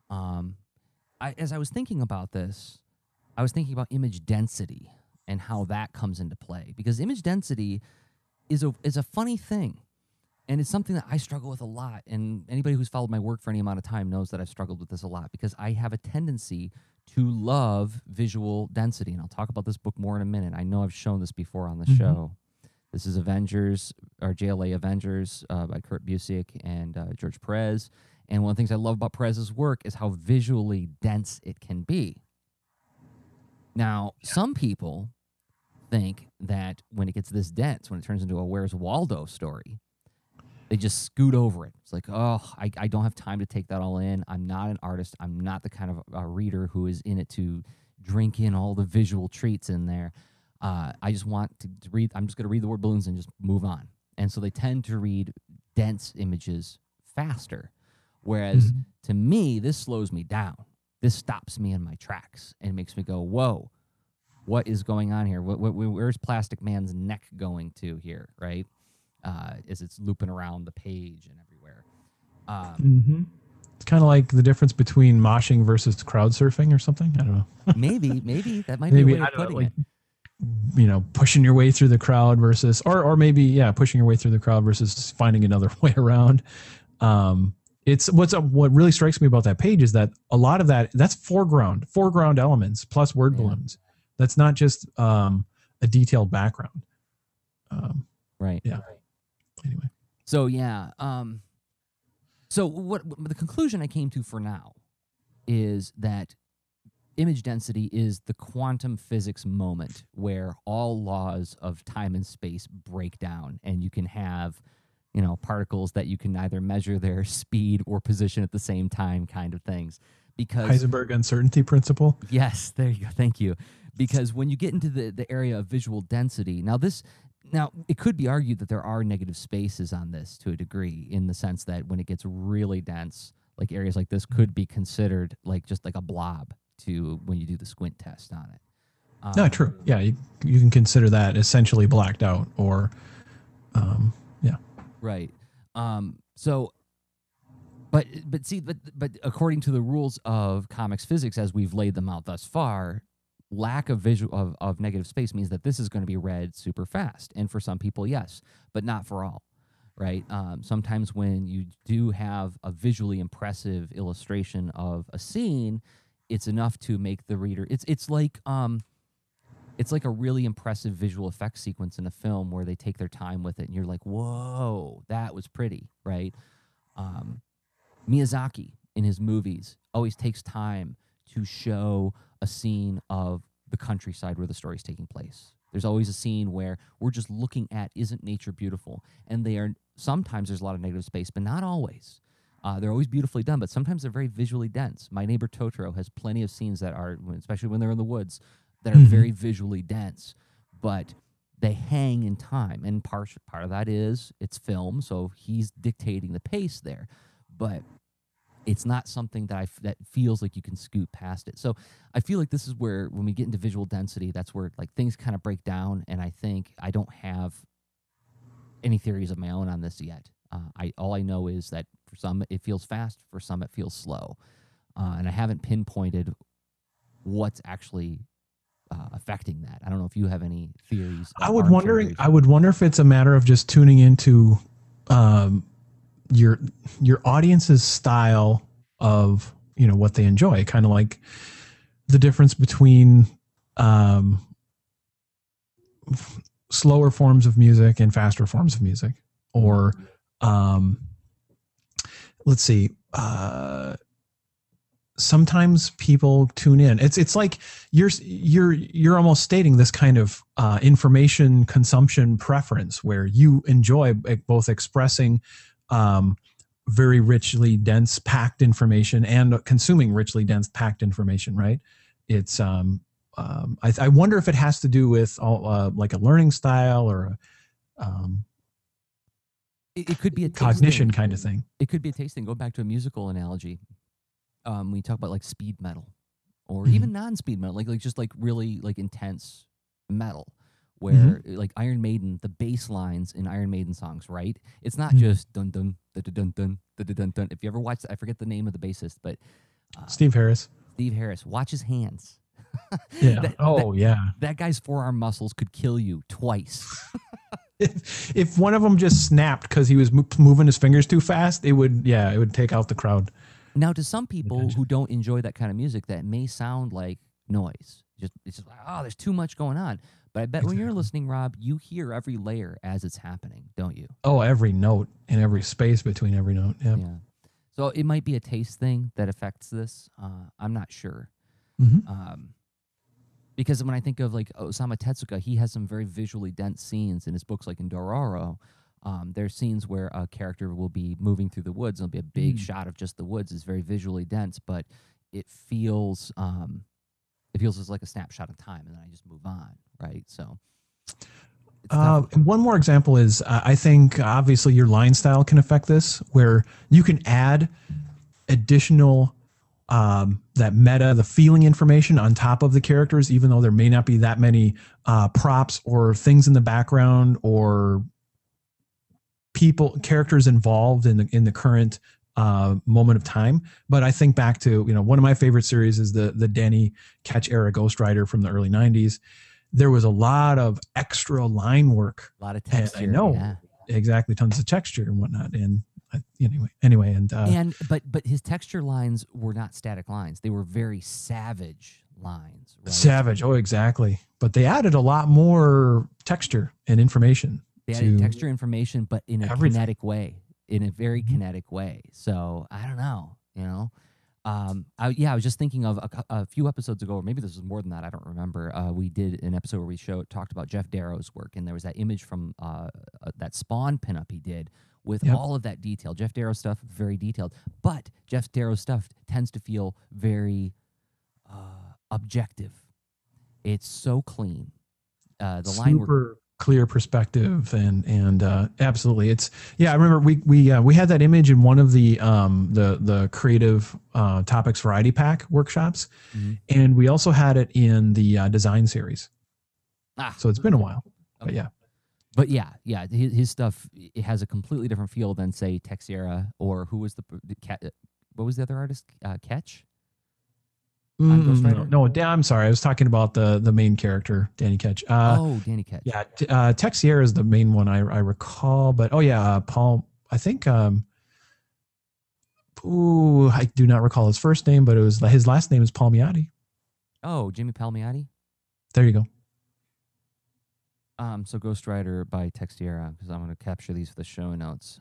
As I was thinking about this, I was thinking about image density and how that comes into play, because image density is a funny thing, and it's something that I struggle with a lot. And anybody who's followed my work for any amount of time knows that I've struggled with this a lot, because I have a tendency to love visual density. And I'll talk about this book more in a minute. I know I've shown this before on the show. This is Avengers, or JLA Avengers, by Kurt Busiek and George Perez. And one of the things I love about Perez's work is how visually dense it can be. Now, some people think that when it gets this dense, when it turns into a Where's Waldo story, they just scoot over it. It's like, oh, I don't have time to take that all in. I'm not an artist. I'm not the kind of reader who is in it to drink in all the visual treats in there. I just want to read. I'm just going to read the word balloons and just move on. And so they tend to read dense images faster. Whereas to me, this slows me down. This stops me in my tracks and makes me go, whoa, what is going on here? Where's Plastic Man's neck going to here, right? As it's looping around the page and everywhere. It's kind of like the difference between moshing versus crowd surfing or something. I don't know. maybe that might be a way of putting it. You know, pushing your way through the crowd versus, or maybe pushing your way through the crowd versus finding another way around. It's what really strikes me about that page is that a lot of that's foreground elements plus word balloons. That's not just a detailed background. Right. Yeah. Anyway. So so what the conclusion I came to for now is that image density is the quantum physics moment where all laws of time and space break down, and you can have, particles that you can neither measure their speed or position at the same time, kind of things. Because Heisenberg uncertainty principle. Yes, there you go. Thank you. because when you get into the area of visual density, now it could be argued that there are negative spaces on this to a degree, in the sense that when it gets really dense, like areas like this could be considered like just like a blob to when you do the squint test on it. No, true. Yeah, you can consider that essentially blacked out, or yeah. Right. So, but according to the rules of comics physics, as we've laid them out thus far, lack of visual of negative space means that this is going to be read super fast. And for some people, yes, but not for all. Right. Sometimes when you do have a visually impressive illustration of a scene, it's enough to make the reader. It's like a really impressive visual effects sequence in a film where they take their time with it, and you're like, whoa, that was pretty, right? Miyazaki in his movies always takes time to show a scene of the countryside where the story's taking place. There's always a scene where we're just looking at, isn't nature beautiful? And sometimes there's a lot of negative space, but not always. They're always beautifully done, but sometimes they're very visually dense. My Neighbor Totoro has plenty of scenes that are, especially when they're in the woods, that are very visually dense, but they hang in time. And part of that is it's film, so he's dictating the pace there. But it's not something that feels like you can scoot past it. So I feel like this is where, when we get into visual density, that's where like things kind of break down. And I think I don't have any theories of my own on this yet. All I know is that for some it feels fast, for some it feels slow, and I haven't pinpointed what's actually affecting that. I don't know if you have any theories. I would wonder if it's a matter of just tuning into your audience's style of, what they enjoy, kind of like the difference between slower forms of music and faster forms of music, or let's see, sometimes people tune in. It's like you're almost stating this kind of information consumption preference, where you enjoy both expressing very richly dense packed information and consuming richly dense packed information, right? It's I wonder if it has to do with like a learning style, or it could be a cognition kind of thing. It could be a taste thing. Go back to a musical analogy. We talk about like speed metal, or even non-speed metal, like just like really like intense metal, where like Iron Maiden, the bass lines in Iron Maiden songs, right? It's not just dun dun dun dun dun dun dun dun. If you ever watched, I forget the name of the bassist, but Steve Harris. Watch his hands. Yeah. That guy's forearm muscles could kill you twice. If one of them just snapped because he was moving his fingers too fast, it would take out the crowd. Now, to some people who don't enjoy that kind of music, that may sound like noise. It's just like, oh, there's too much going on. But I bet when you're listening, Rob, you hear every layer as it's happening, don't you? Oh, every note and every space between every note. Yeah. So it might be a taste thing that affects this. I'm not sure. Because when I think of like Osamu Tezuka, he has some very visually dense scenes in his books, like in Dororo. There's scenes where a character will be moving through the woods, and it'll be a big shot of just the woods. It's very visually dense, but it feels as like a snapshot of time, and then I just move on, right? So one more example is I think obviously your line style can affect this, where you can add additional that meta, the feeling information on top of the characters, even though there may not be that many props or things in the background or characters involved in the current moment of time. But I think back to, one of my favorite series is the Danny Ketch era Ghost Rider from the early 90s. There was a lot of extra line work, a lot of texture. I know, exactly, tons of texture and whatnot. And but his texture lines were not static lines; they were very savage lines. Right? Savage, oh, exactly. But they added a lot more texture and information. They added texture information, but in a kinetic way, in a very kinetic way. So I don't know, I was just thinking of a few episodes ago, or maybe this was more than that. I don't remember. We did an episode where we talked about Jeff Darrow's work, and there was that image from that Spawn pinup he did with all of that detail. Jeff Darrow stuff, very detailed, but Jeff Darrow stuff tends to feel very objective. It's so clean. The line super clear perspective and absolutely, it's I remember we had that image in one of the creative topics variety pack workshops, and we also had it in the design series. So it's been a while, but his stuff, it has a completely different feel than say Texeira, or who was what was the other artist, Ketch? No, I'm sorry. I was talking about the main character, Danny Ketch. Danny Ketch. Yeah, Texier is the main one I recall. But Paul. I think. I do not recall his first name, but his last name is Palmiotti. Oh, Jimmy Palmiotti. There you go. So Ghost Rider by Texeira, because I'm going to capture these for the show notes.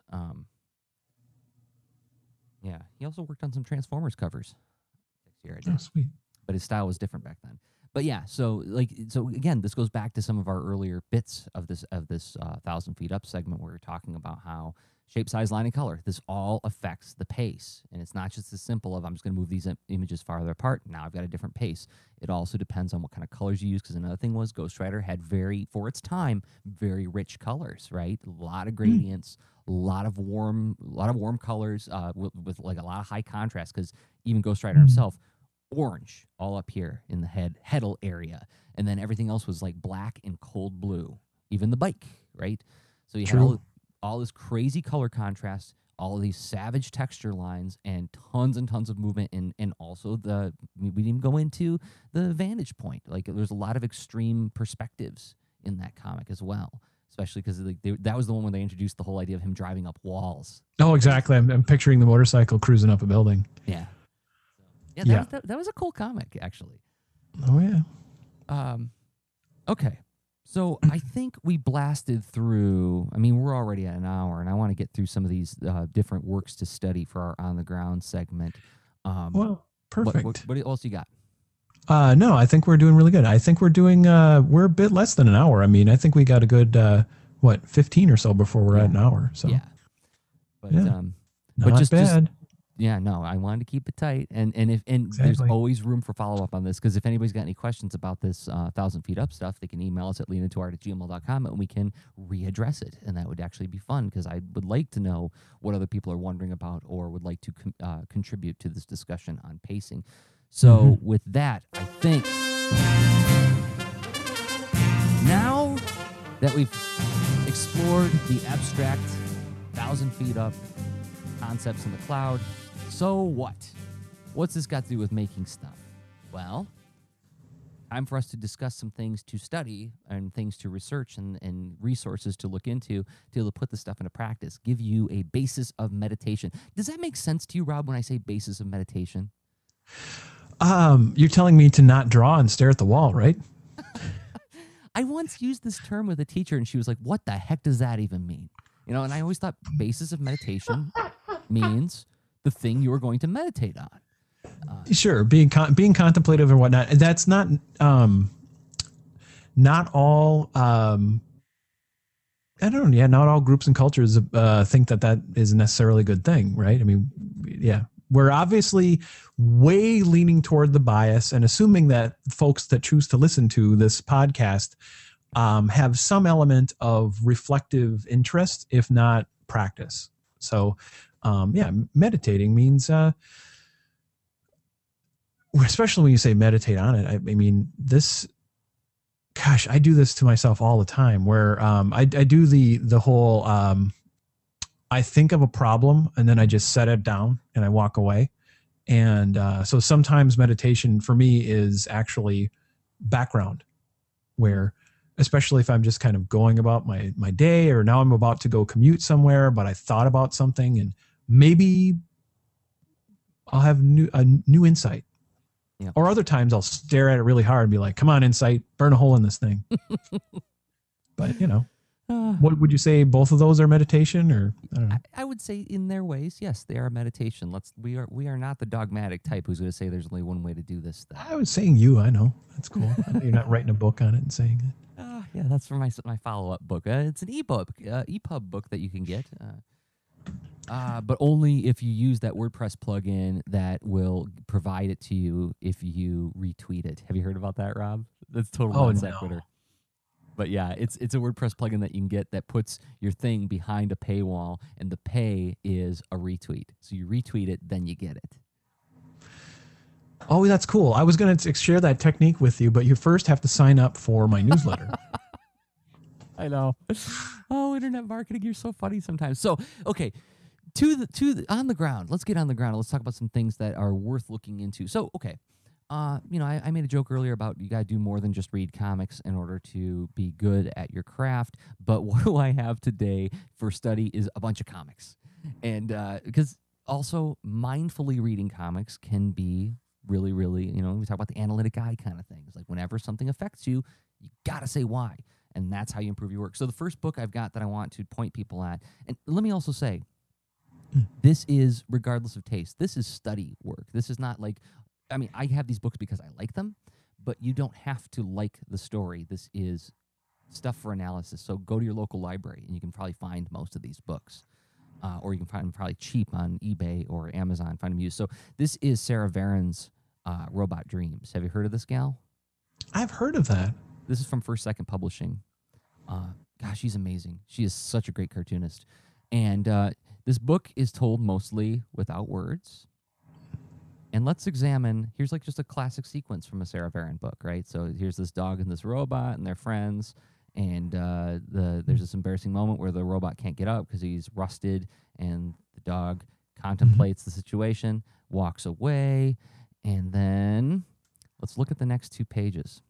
Yeah, he also worked on some Transformers covers. Oh, sweet. But his style was different back then. But yeah, so again, this goes back to some of our earlier bits of this 1,000 Feet Up segment, where we're talking about how shape, size, line, and color, this all affects the pace. And it's not just as simple of I'm just going to move these images farther apart. Now I've got a different pace. It also depends on what kind of colors you use, because another thing was Ghost Rider had for its time, very rich colors, right? A lot of gradients, a lot of warm colors with like a lot of high contrast, because even Ghost Rider himself, orange all up here in the heddle area, and then everything else was like black and cold blue, even the bike, right? So you had all this crazy color contrast, all of these savage texture lines, and tons of movement, and also we didn't even go into the vantage point. Like, there's a lot of extreme perspectives in that comic as well, especially because that was the one where they introduced the whole idea of him driving up walls. Oh, exactly. I'm picturing the motorcycle cruising up a building. Yeah. Yeah, that was a cool comic, actually. Oh, yeah. Okay. So I think we blasted through, we're already at an hour, and I want to get through some of these different works to study for our On the Ground segment. Well, perfect. What else you got? No, I think we're doing really good. I think we're a bit less than an hour. I think we got a good, 15 or so before we're at an hour. So yeah. Not but just bad. I wanted to keep it tight, and Exactly. There's always room for follow up on this, because if anybody's got any questions about this 1,000 Feet Up stuff, they can email us at leanitoart@gmail.com, and we can readdress it, and that would actually be fun, because I would like to know what other people are wondering about or would like to contribute to this discussion on pacing. So with that, I think now that we've explored the abstract 1,000 Feet Up concepts in the cloud, so what? What's this got to do with making stuff? Well, time for us to discuss some things to study and things to research and resources to look into to be able to put this stuff into practice, give you a basis of meditation. Does that make sense to you, Rob, when I say basis of meditation? You're telling me to not draw and stare at the wall, right? I once used this term with a teacher, and she was like, what the heck does that even mean? And I always thought basis of meditation means the thing you are going to meditate on. Sure, being contemplative and whatnot. That's not all. I don't know. Yeah, not all groups and cultures think that is necessarily a good thing, right? We're obviously way leaning toward the bias and assuming that folks that choose to listen to this podcast have some element of reflective interest, if not practice. So, meditating means, especially when you say meditate on it, I do this to myself all the time, where I do the whole, I think of a problem and then I just set it down and I walk away. And so sometimes meditation for me is actually background, where especially if I'm just kind of going about my day, or now I'm about to go commute somewhere, but I thought about something and maybe I'll have a new insight. Yeah. Or other times I'll stare at it really hard and be like, come on, insight, burn a hole in this thing. But, what would you say? Both of those are meditation, or I don't know. I would say in their ways, yes, they are meditation. We are not the dogmatic type who's going to say there's only one way to do this thing. I was saying you. I know. That's cool. I know you're not writing a book on it and saying it. Yeah, that's for my follow-up book. It's an EPUB book that you can get. But only if you use that WordPress plugin that will provide it to you if you retweet it. Have you heard about that, Rob? That's total non sequitur. No. But yeah, it's a WordPress plugin that you can get that puts your thing behind a paywall, and the pay is a retweet. So you retweet it, then you get it. Oh, that's cool. I was going to share that technique with you, but you first have to sign up for my newsletter. I know. Oh, internet marketing, you're so funny sometimes. So, okay, on the ground. Let's get on the ground. Let's talk about some things that are worth looking into. So, okay. I made a joke earlier about you got to do more than just read comics in order to be good at your craft. But what do I have today for study is a bunch of comics. And because also mindfully reading comics can be really, really, we talk about the analytic eye kind of thing. It's like whenever something affects you, you got to say why. And that's how you improve your work. So the first book I've got that I want to point people at, and let me also say, this is, regardless of taste, this is study work. This is not like, I have these books because I like them, but you don't have to like the story. This is stuff for analysis. So go to your local library, and you can probably find most of these books. Or you can find them probably cheap on eBay or Amazon, find them used. So this is Sarah Varon's Robot Dreams. Have you heard of this gal? I've heard of that. This is from First Second Publishing. Gosh, she's amazing. She is such a great cartoonist. And this book is told mostly without words. And let's examine, here's like just a classic sequence from a Sarah Varon book, right? So here's this dog and this robot and their friends. And there's this embarrassing moment where the robot can't get up because he's rusted, and the dog contemplates the situation, walks away, and then let's look at the next 2 pages.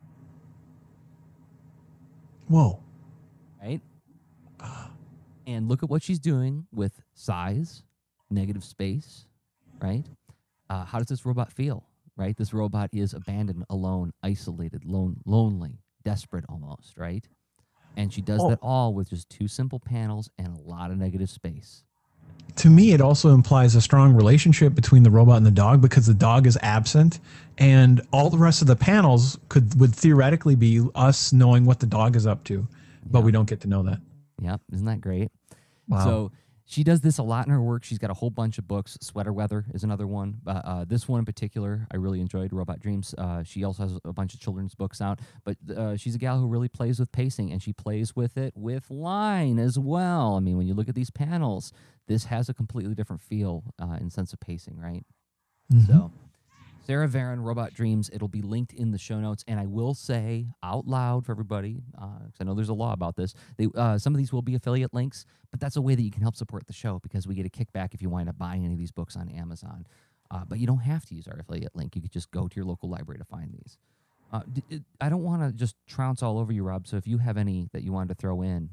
Whoa. Right? And look at what she's doing with size, negative space, right? How does this robot feel, right? This robot is abandoned, alone, isolated, lonely. Desperate almost, right? And she does that all with just 2 simple panels and a lot of negative space. To me, it also implies a strong relationship between the robot and the dog, because the dog is absent, and all the rest of the panels would theoretically be us knowing what the dog is up to, but we don't get to know that. Yep, isn't that great? Wow. So she does this a lot in her work. She's got a whole bunch of books. Sweater Weather is another one. This one in particular, I really enjoyed, Robot Dreams. She also has a bunch of children's books out. But she's a gal who really plays with pacing, and she plays with it with line as well. I mean, when you look at these panels, this has a completely different feel and sense of pacing, right? Mm-hmm. So Sarah Varon, Robot Dreams. It'll be linked in the show notes. And I will say out loud for everybody, because I know there's a law about this, some of these will be affiliate links, but that's a way that you can help support the show, because we get a kickback if you wind up buying any of these books on Amazon. But you don't have to use our affiliate link. You could just go to your local library to find these. I don't want to just trounce all over you, Rob, so if you have any that you wanted to throw in.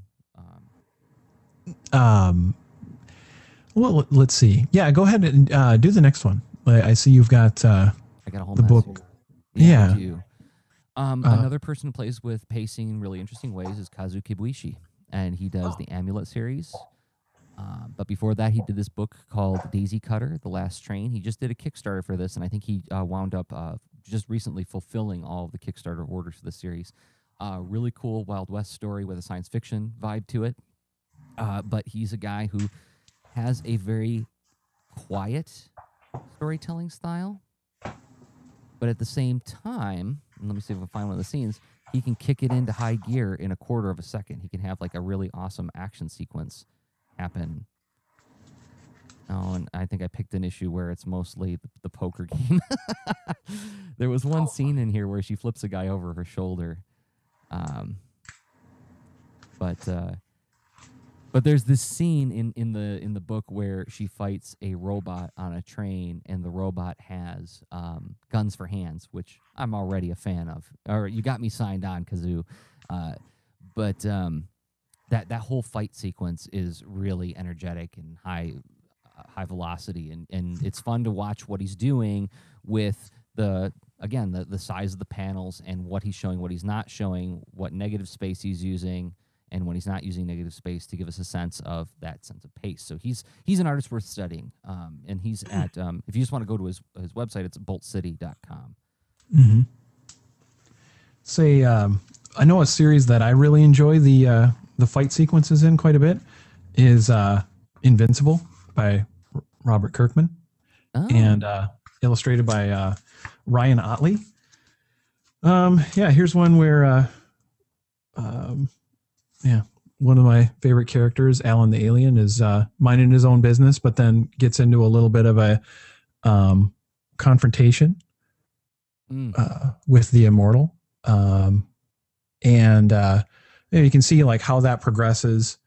Well, let's see. Yeah, go ahead and do the next one. I see you've got... I got a whole the book. Yeah. Another person who plays with pacing in really interesting ways is Kazu Kibuishi, and he does the Amulet series. But before that, he did this book called Daisy Cutter, The Last Train. He just did a Kickstarter for this, and I think he wound up just recently fulfilling all of the Kickstarter orders for the series. Really cool Wild West story with a science fiction vibe to it. But he's a guy who has a very quiet storytelling style. But at the same time, and let me see if I can find one of the scenes, he can kick it into high gear in a quarter of a second. He can have like a really awesome action sequence happen. Oh, and I think I picked an issue where it's mostly the poker game. There was one scene in here where she flips a guy over her shoulder. But there's this scene in the book where she fights a robot on a train, and the robot has guns for hands, which I'm already a fan of. Or you got me signed on, Kazoo. But that whole fight sequence is really energetic and high velocity, and it's fun to watch what he's doing with the size of the panels and what he's showing, what he's not showing, what negative space he's using, and when he's not using negative space, to give us a sense of that sense of pace. So he's an artist worth studying, and he's at if you just want to go to his website, it's boltcity.com. Mm-hmm. Say, I know a series that I really enjoy the fight sequences in quite a bit is Invincible by Robert Kirkman, Oh. and illustrated by Ryan Otley. Here's one where, one of my favorite characters, Alan the Alien, is minding his own business, but then gets into a little bit of a confrontation with the Immortal. You can see like how that progresses.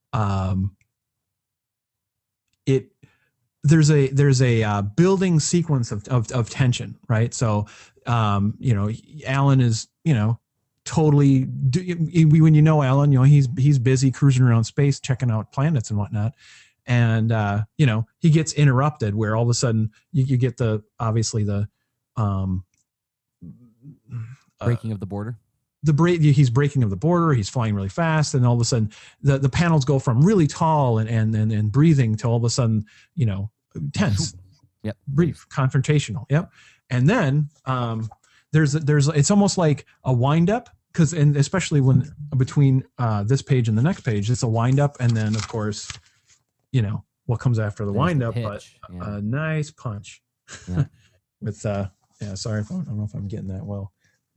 There's a building sequence of tension, right? So, Alan is, totally, when Alan, he's busy cruising around space, checking out planets and whatnot. And, he gets interrupted where all of a sudden you get obviously the breaking of the border. He's breaking of the border. He's flying really fast, and all of a sudden, the panels go from really tall and breathing to all of a sudden, tense, brief, confrontational, and then there's it's almost like a wind up and especially when between this page and the next page, it's a wind up, and then of course, what comes after the wind up, but a nice punch with sorry, I don't know if I'm getting that well.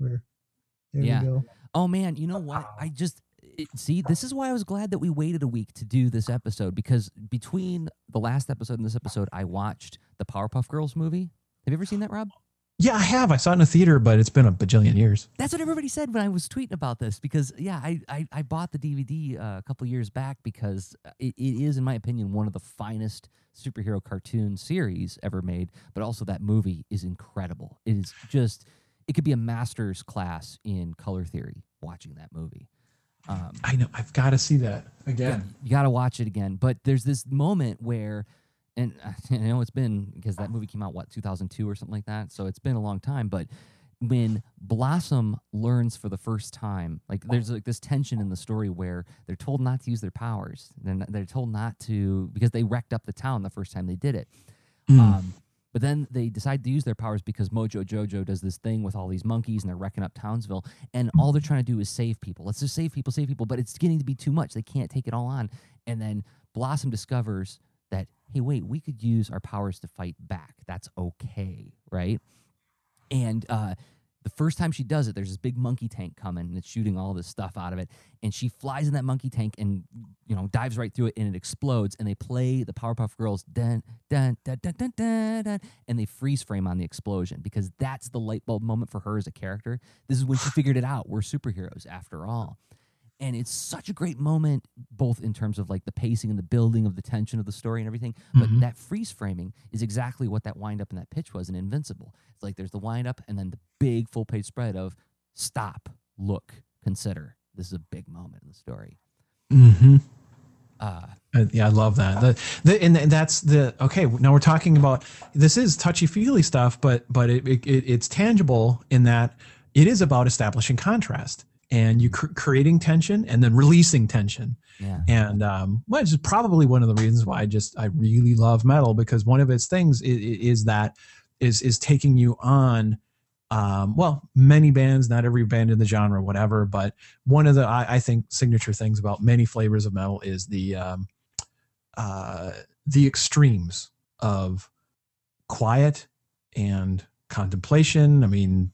There we go. Oh man, you know what? See, this is why I was glad that we waited a week to do this episode, because between the last episode and this episode, I watched the Powerpuff Girls movie. Have you ever seen that, Rob? Yeah, I have. I saw it in a theater, but it's been a bajillion years. That's what everybody said when I was tweeting about this, because I bought the DVD a couple years back because it is, in my opinion, one of the finest superhero cartoon series ever made, but also that movie is incredible. It is just... It could be a master's class in color theory watching that movie. I know. I've got to see that again. You got to watch it again. But there's this moment where, and I know it's been, because that movie came out, 2002 or something like that? So it's been a long time. But when Blossom learns for the first time, like there's like this tension in the story where they're told not to use their powers. They're told not to, because they wrecked up the town the first time they did it. But then they decide to use their powers because Mojo Jojo does this thing with all these monkeys and they're wrecking up Townsville. And all they're trying to do is save people. Let's just save people. But it's getting to be too much. They can't take it all on. And then Blossom discovers that, hey, wait, we could use our powers to fight back. That's okay, right? And the first time she does it, there's this big monkey tank coming and it's shooting all this stuff out of it. And she flies in that monkey tank and, dives right through it, and it explodes. And they play the Powerpuff Girls, dun, dun, dun, dun, dun, dun, dun, and they freeze frame on the explosion, because that's the light bulb moment for her as a character. This is when she figured it out. We're superheroes after all. And it's such a great moment, both in terms of like the pacing and the building of the tension of the story and everything. But that freeze framing is exactly what that wind up in that pitch was in Invincible. It's like there's the wind up and then the big full page spread of stop, look, consider. This is a big moment in the story. I love that. And that's okay. Now we're talking about, this is touchy feely stuff, but it's tangible in that it is about establishing contrast. And you creating tension and then releasing tension. Yeah. And which is probably one of the reasons why I really love metal, because one of its things is taking you on, many bands, not every band in the genre, whatever, but one of the, I think, signature things about many flavors of metal is the extremes of quiet and contemplation. I mean,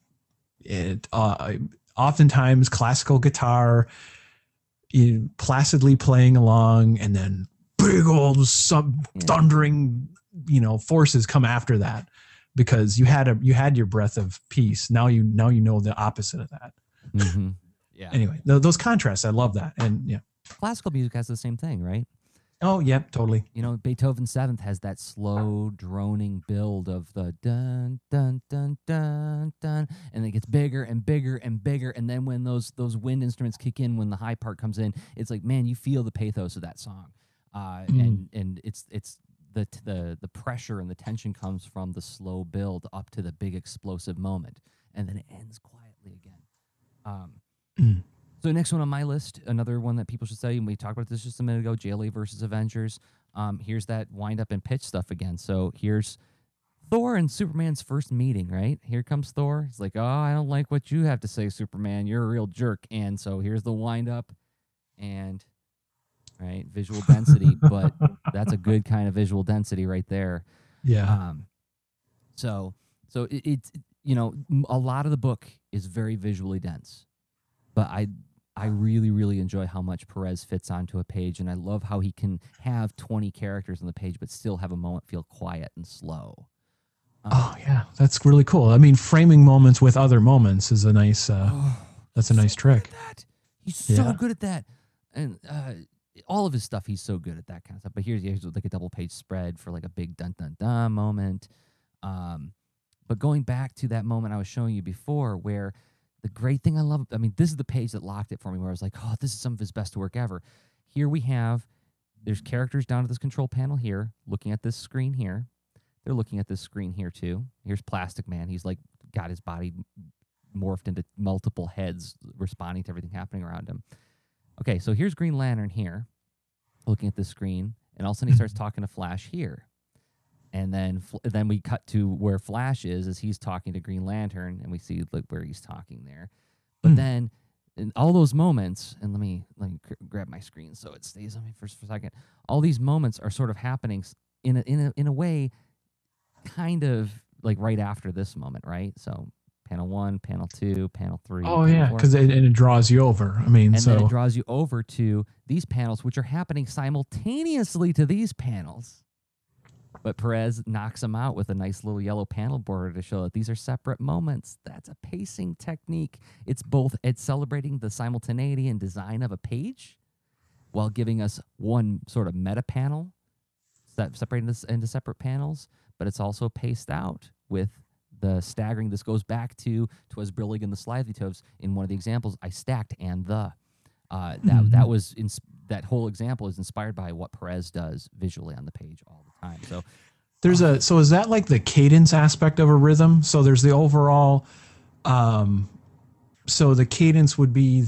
oftentimes classical guitar, placidly playing along, and then big old thundering, forces come after that, because you had your breath of peace. Now you know the opposite of that. Yeah. Anyway, those contrasts, I love that, and yeah. Classical music has the same thing, right? Oh, yep, totally. Beethoven's Seventh has that slow, droning build of the dun, dun, dun, dun, dun, and it gets bigger and bigger and bigger. And then when those wind instruments kick in, when the high part comes in, it's like, man, you feel the pathos of that song. And it's the pressure and the tension comes from the slow build up to the big explosive moment. And then it ends quietly again. So next one on my list, another one that people should study, and we talked about this just a minute ago, JLA versus Avengers. Here's that wind up and pitch stuff again. So here's Thor and Superman's first meeting, right? Here comes Thor. He's like, oh, I don't like what you have to say, Superman. You're a real jerk. And so here's the wind up. And right? Visual density, but that's a good kind of visual density right there. Yeah. So it's a lot of the book is very visually dense, but I really really enjoy how much Perez fits onto a page, and I love how he can have 20 characters on the page but still have a moment feel quiet and slow. Oh yeah, that's really cool. I mean, framing moments with other moments is a nice. That's a nice trick. He's so good at that, and all of his stuff, he's so good at that kind of stuff. But here's like a double page spread for like a big dun dun dun moment. But going back to that moment I was showing you before, where the great thing I love, I mean, this is the page that locked it for me, where I was like, oh, this is some of his best work ever. Here we have, there's characters down at this control panel here, looking at this screen here. They're looking at this screen here too. Here's Plastic Man. He's like got his body morphed into multiple heads responding to everything happening around him. Okay, so here's Green Lantern here, looking at the screen, and all of a sudden he starts talking to Flash here. And then we cut to where Flash is as he's talking to Green Lantern, and we see like where he's talking there. But then in all those moments, and let me grab my screen so it stays on me for a second. All these moments are sort of happening in a way, kind of like right after this moment, right? So panel 1, panel 2, panel 3. Oh yeah, because it draws you over. I mean, and then it draws you over to these panels, which are happening simultaneously to these panels. But Perez knocks them out with a nice little yellow panel border to show that these are separate moments. That's a pacing technique. It's celebrating the simultaneity and design of a page while giving us one sort of meta panel, separating this into separate panels, but it's also paced out with the staggering. This goes back to "'Twas Brillig and the Slithy-Toves" in one of the examples. I stacked and the. That whole example is inspired by what Perez does visually on the page all the time. So there's so is that like the cadence aspect of a rhythm? So there's the overall, so the cadence would be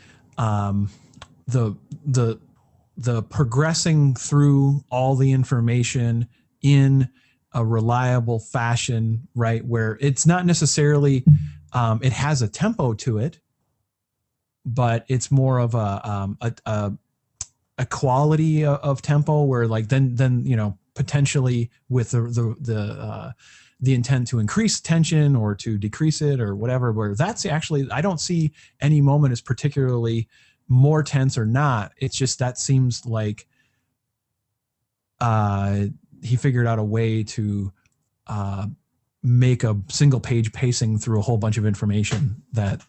the progressing through all the information in a reliable fashion, right? Where it's not necessarily, it has a tempo to it, but it's more of a quality of tempo where like then potentially with the intent to increase tension or to decrease it or whatever, where that's actually, I don't see any moment as particularly more tense or not. It's just that seems like he figured out a way to make a single page pacing through a whole bunch of information that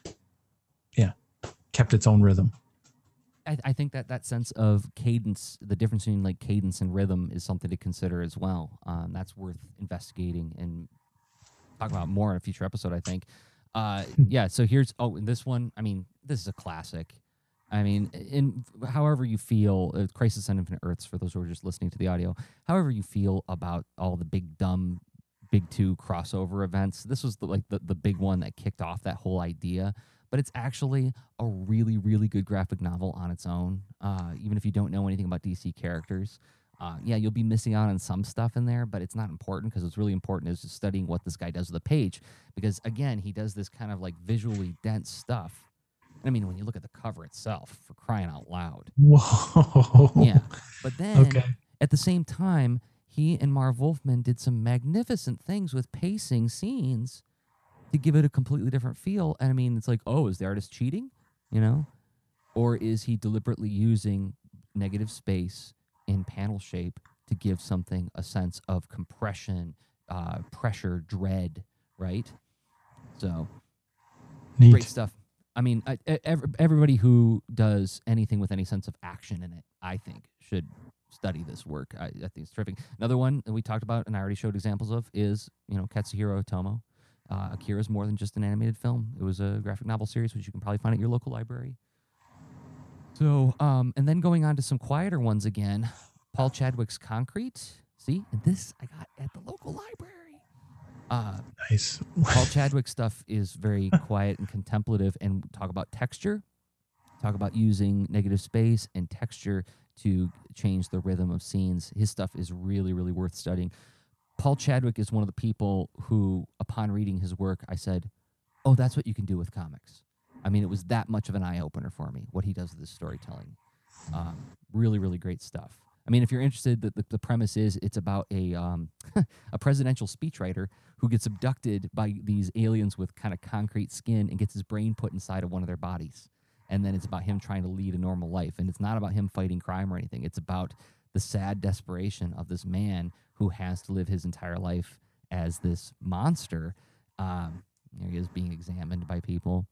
kept its own rhythm. I think that sense of cadence, the difference between like cadence and rhythm, is something to consider as well. That's worth investigating and talk about more in a future episode, I think. So here's, in this one, I mean, this is a classic. I mean, in however you feel, Crisis on Infinite Earths, for those who are just listening to the audio, however you feel about all the big two crossover events, this was the big one that kicked off that whole idea. But it's actually a really, really good graphic novel on its own. Even if you don't know anything about DC characters, you'll be missing out on some stuff in there, but it's not important, because what's really important is just studying what this guy does with the page. Because again, he does this kind of like visually dense stuff. I mean, when you look at the cover itself, for crying out loud. Whoa. Yeah. But then at the same time, he and Marv Wolfman did some magnificent things with pacing scenes to give it a completely different feel. And I mean, it's like, is the artist cheating? Or is he deliberately using negative space in panel shape to give something a sense of compression, pressure, dread, right? So, neat. Great stuff. I mean, everybody who does anything with any sense of action in it, I think, should study this work. I think it's terrific. Another one that we talked about and I already showed examples of is, Katsuhiro Otomo. Akira is more than just an animated film. It was a graphic novel series, which you can probably find at your local library. So, and then going on to some quieter ones again, Paul Chadwick's Concrete. See, and this I got at the local library. Nice. Paul Chadwick stuff is very quiet and contemplative, and talk about texture, talk about using negative space and texture to change the rhythm of scenes. His stuff is really, really worth studying. Paul Chadwick is one of the people who, upon reading his work, I said, that's what you can do with comics. I mean, it was that much of an eye-opener for me, what he does with his storytelling. Really, really great stuff. I mean, if you're interested, the premise is it's about a a presidential speechwriter who gets abducted by these aliens with kind of concrete skin and gets his brain put inside of one of their bodies. And then it's about him trying to lead a normal life. And it's not about him fighting crime or anything. It's about the sad desperation of this man who has to live his entire life as this monster. There he is being examined by people,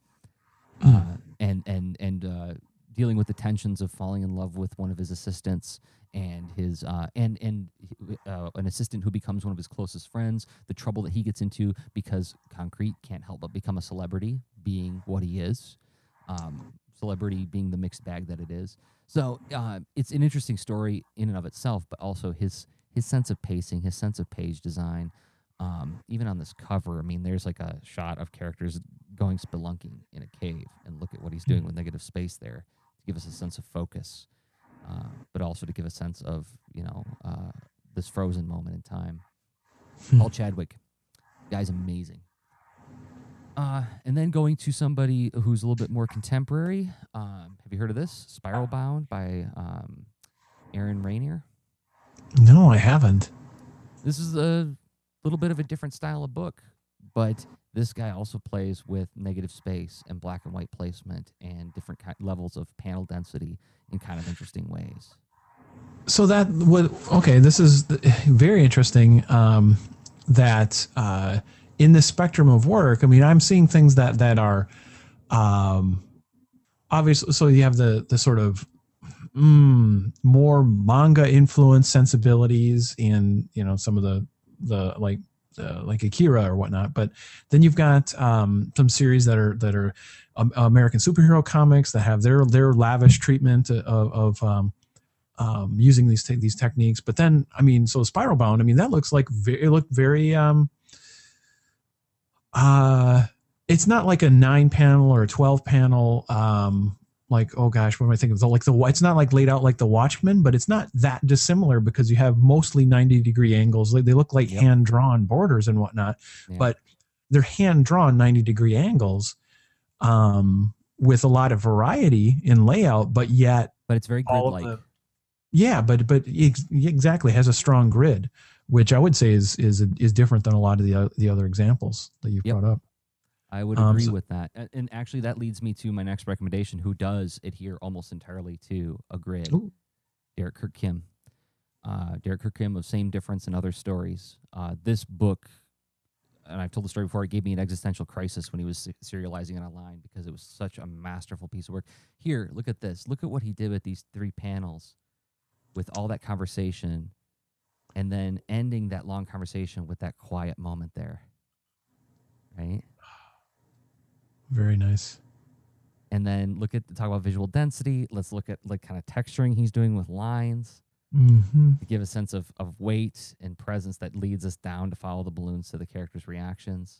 and dealing with the tensions of falling in love with one of his assistants and his an assistant who becomes one of his closest friends. The trouble that he gets into because Concrete can't help but become a celebrity, being what he is. Celebrity being the mixed bag that it is. So it's an interesting story in and of itself, but also his sense of pacing, his sense of page design. Even on this cover, I mean, there's like a shot of characters going spelunking in a cave, and look at what he's doing with negative space there to give us a sense of focus, but also to give a sense of, this frozen moment in time. Paul Chadwick, guy's amazing. And then going to somebody who's a little bit more contemporary. Have you heard of this? Spiral Bound by Aaron Rainier? No, I haven't. This is a little bit of a different style of book, but this guy also plays with negative space and black and white placement and different levels of panel density in kind of interesting ways. So that would, okay, this is very interesting, that in the spectrum of work, I mean, I'm seeing things that are obviously, so you have the sort of more manga influenced sensibilities in, some of the like Akira or whatnot, but then you've got some series that are American superhero comics that have their lavish treatment of using these techniques. But then, I mean, so Spiral Bound, I mean, that looks like it looked very it's not like a 9-panel or a 12-panel like, oh gosh, what am I thinking of? It's not like laid out like the Watchmen, but it's not that dissimilar because you have mostly 90-degree angles. They look like hand-drawn borders and whatnot, but they're hand-drawn 90-degree angles with a lot of variety in layout, but it's very grid-like. But exactly, has a strong grid, which I would say is different than a lot of the other examples that you've brought up. I would agree with that. And actually, that leads me to my next recommendation, who does adhere almost entirely to a grid. Ooh. Derek Kirk Kim. Derek Kirk Kim of Same Difference and Other Stories. This book, and I've told the story before, it gave me an existential crisis when he was serializing it online because it was such a masterful piece of work. Here, look at this. Look at what he did with these 3 panels with all that conversation and then ending that long conversation with that quiet moment there. Right? Very nice. And then talk about visual density. Let's look at like kind of texturing he's doing with lines to give a sense of weight and presence that leads us down to follow the balloons to the characters' reactions.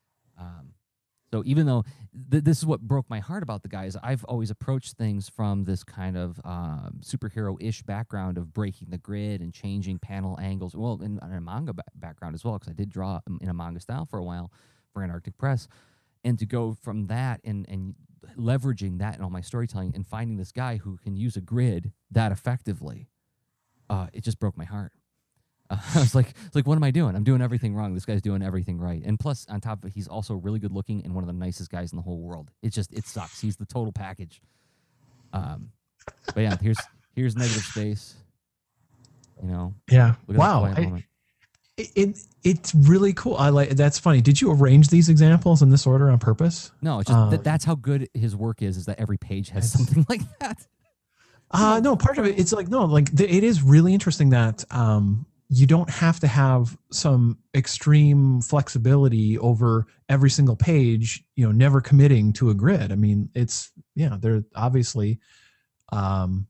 So even though this is what broke my heart about the guy, is I've always approached things from this kind of superhero-ish background of breaking the grid and changing panel angles. Well, in a manga background as well, because I did draw in a manga style for a while for Antarctic Press. And to go from that and leveraging that in all my storytelling and finding this guy who can use a grid that effectively, it just broke my heart. I was like, what am I doing? I'm doing everything wrong. This guy's doing everything right. And plus, on top of it, he's also really good looking and one of the nicest guys in the whole world. It sucks. He's the total package. But yeah, here's negative space. Yeah. Wow. It's really cool. That's funny. Did you arrange these examples in this order on purpose? No, it's just that's how good his work is that every page has something like that. No, part of it, it's like, no, like it is really interesting that you don't have to have some extreme flexibility over every single page, never committing to a grid. I mean, they're obviously, in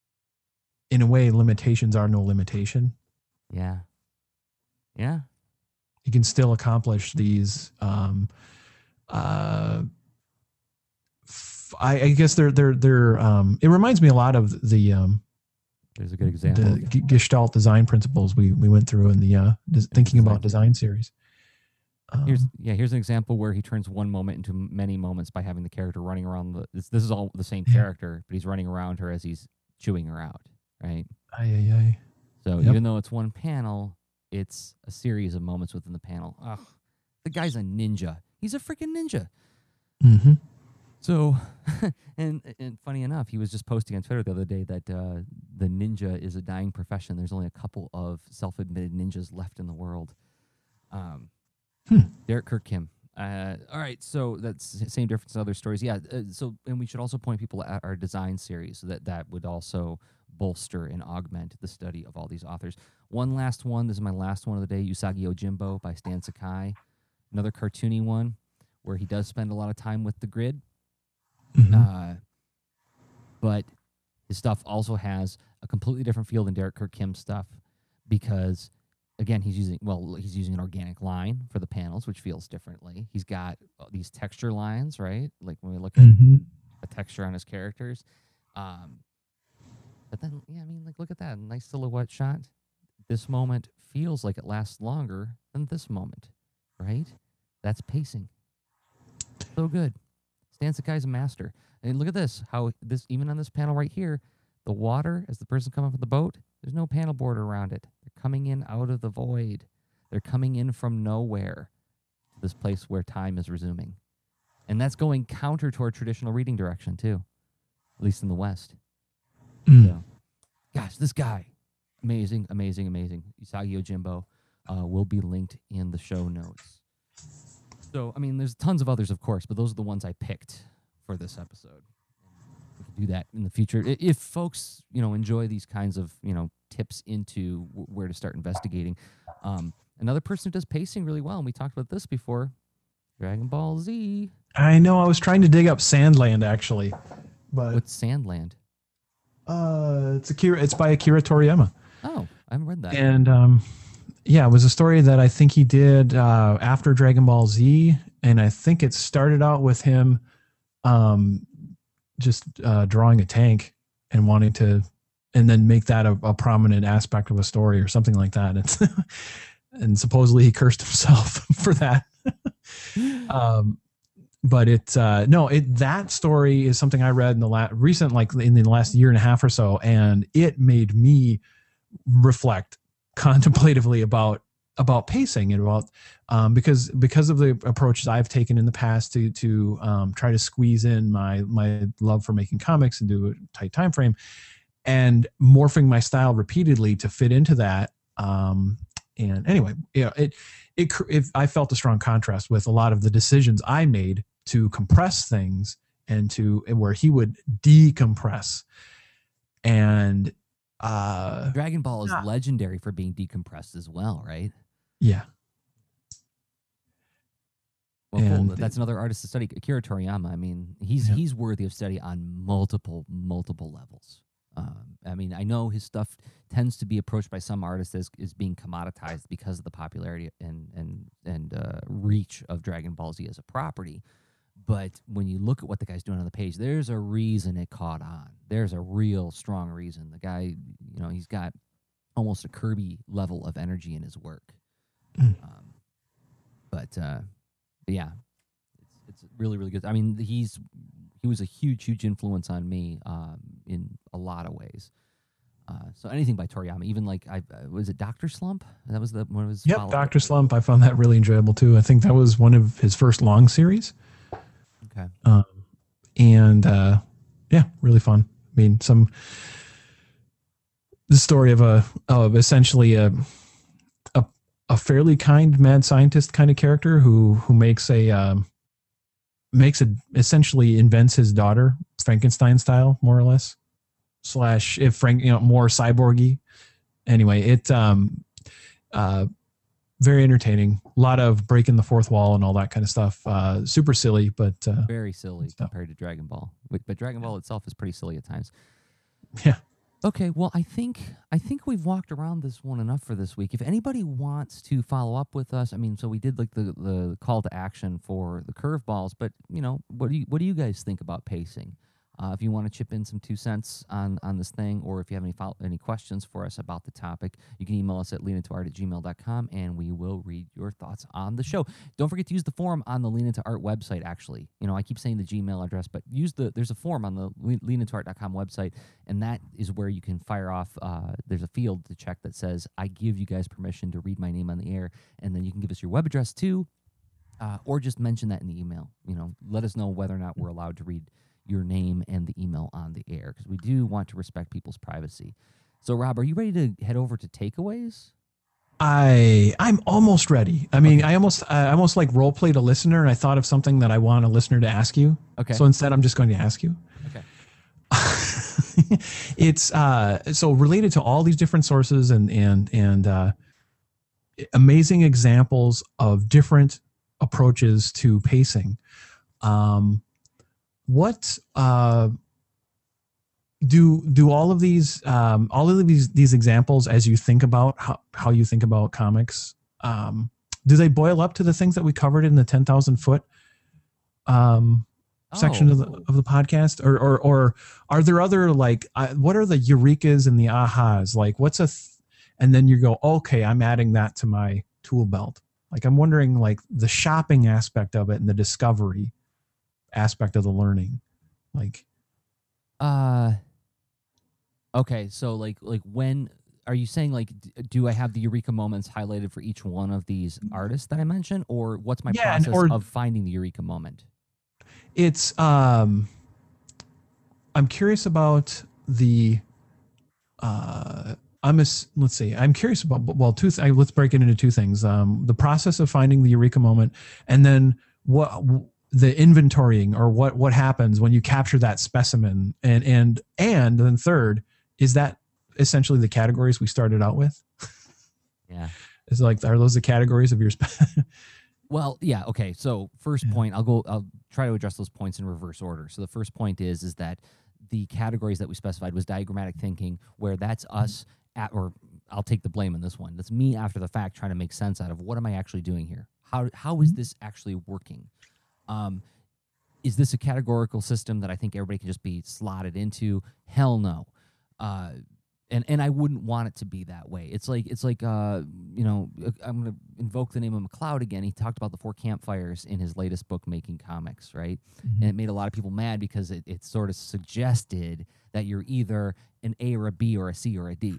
a way, limitations are no limitation. Yeah. Yeah. You can still accomplish these. I guess they're it reminds me a lot of the there's a good example. The Gestalt design principles we went through in the Thinking About Design series. Here's an example where he turns one moment into many moments by having the character running around this is all the same character, but he's running around her as he's chewing her out, right? Aye, aye, aye. So Yep. even though it's one panel, it's a series of moments within the panel. Ugh, the guy's a ninja. He's a freaking ninja. Mm-hmm. So, and funny enough, he was just posting on Twitter the other day that the ninja is a dying profession. There's only a couple of self-admitted ninjas left in the world. Derek Kirk Kim. All right, so that's the same difference in other stories. Yeah, and we should also point people at our design series, so that would also bolster and augment the study of all these authors. One last one. This is my last one of the day. Usagi Yojimbo by Stan Sakai. Another cartoony one where he does spend a lot of time with the grid. Mm-hmm. But his stuff also has a completely different feel than Derek Kirk Kim's stuff because, again, he's using an organic line for the panels, which feels differently. He's got these texture lines, right? Like when we look at the texture on his characters. But then, yeah, I mean, like, look at that. Nice silhouette shot. This moment feels like it lasts longer than this moment, right? That's pacing. So good. Stan Sakai's a master. And look at this, how this, even on this panel right here, the water, as the person coming from the boat, there's no panel border around it. They're coming in out of the void. They're coming in from nowhere to this place where time is resuming. And that's going counter to our traditional reading direction, too, at least in the West. So, gosh, this guy, amazing, amazing, amazing. Usagi Yojimbo will be linked in the show notes. So, I mean, there's tons of others, of course, but those are the ones I picked for this episode. We can do that in the future. If folks, enjoy these kinds of, tips into where to start investigating. Another person who does pacing really well, and we talked about this before, Dragon Ball Z. I know. I was trying to dig up Sandland, actually. But what's Sandland? It's by Akira Toriyama. Oh, I haven't read that. And it was a story that I think he did after Dragon Ball Z, and I think it started out with him just drawing a tank and wanting to, and then make that a prominent aspect of a story or something like that. And supposedly he cursed himself for that. But that story is something I read in the in the last year and a half or so, and it made me reflect contemplatively about pacing and about because of the approaches I've taken in the past to try to squeeze in my love for making comics and do a tight time frame, and morphing my style repeatedly to fit into that. And anyway, I felt a strong contrast with a lot of the decisions I made to compress things and where he would decompress. And Dragon Ball is legendary for being decompressed as well, right? Yeah. Well, cool. That's another artist to study. Akira Toriyama. I mean, he's worthy of study on multiple levels. I mean, I know his stuff tends to be approached by some artists as being commoditized because of the popularity and reach of Dragon Ball Z as a property. But when you look at what the guy's doing on the page, there's a reason it caught on. There's a real strong reason. The guy, he's got almost a Kirby level of energy in his work. But yeah, it's really, really good. I mean, he was a huge influence on me in a lot of ways. So anything by Toriyama, even like was it Dr. Slump? That was one of his. Yep, Dr. Slump. I found that really enjoyable too. I think that was one of his first long series. Okay. Really fun. I mean, the story of essentially a fairly kind mad scientist kind of character who essentially invents his daughter Frankenstein style, more or less, / if more cyborgy. Anyway, it very entertaining. A lot of breaking the fourth wall and all that kind of stuff. Super silly, but very silly compared to Dragon Ball. But Dragon Ball itself is pretty silly at times. Yeah. Okay, well, I think we've walked around this one enough for this week. If anybody wants to follow up with us, I mean, so we did like the call to action for the curveballs, but what do you guys think about pacing? If you want to chip in some 2 cents on this thing, or if you have any questions for us about the topic, you can email us at leanintoart@gmail.com, and we will read your thoughts on the show. Don't forget to use the form on the Lean Into Art website, actually. I keep saying the Gmail address, but there's a form on the leanintoart.com website, and that is where you can fire off. There's a field to check that says, I give you guys permission to read my name on the air, and then you can give us your web address too, or just mention that in the email. Let us know whether or not we're allowed to read your name and the email on the air, because we do want to respect people's privacy. So, Rob, are you ready to head over to takeaways? I'm almost ready. I mean, okay. I almost like role played a listener, and I thought of something that I want a listener to ask you. Okay. So instead, I'm just going to ask you. Okay. It's so related to all these different sources and amazing examples of different approaches to pacing. What do all of these examples, as you think about how you think about comics, do they boil up to the things that we covered in the 10,000 foot section of the podcast, or are there other, like, what are the eurekas and the ahas? Like, and then you go, okay, I'm adding that to my tool belt. Like, I'm wondering, like, the shopping aspect of it and the discovery aspect of the learning, like. Okay, so like when are you saying, like, do I have the eureka moments highlighted for each one of these artists that I mentioned, or what's my process of finding the eureka moment? It's I'm curious about the let's see. I'm curious about, well, let's break it into two things. The process of finding the eureka moment, and then the inventorying, or what happens when you capture that specimen, and then third, is that essentially the categories we started out with? Yeah. It's like, are those the categories of your Well, yeah. Okay. So first point, I'll try to address those points in reverse order. So the first point is that the categories that we specified was diagrammatic thinking, where that's us or I'll take the blame on this one. That's me after the fact, trying to make sense out of, what am I actually doing here? How is this actually working? Is this a categorical system that I think everybody can just be slotted into? Hell no. And I wouldn't want it to be that way. It's like I'm going to invoke the name of McCloud again. He talked about the 4 campfires in his latest book, Making Comics, right? Mm-hmm. And it made a lot of people mad because it sort of suggested that you're either an A or a B or a C or a D.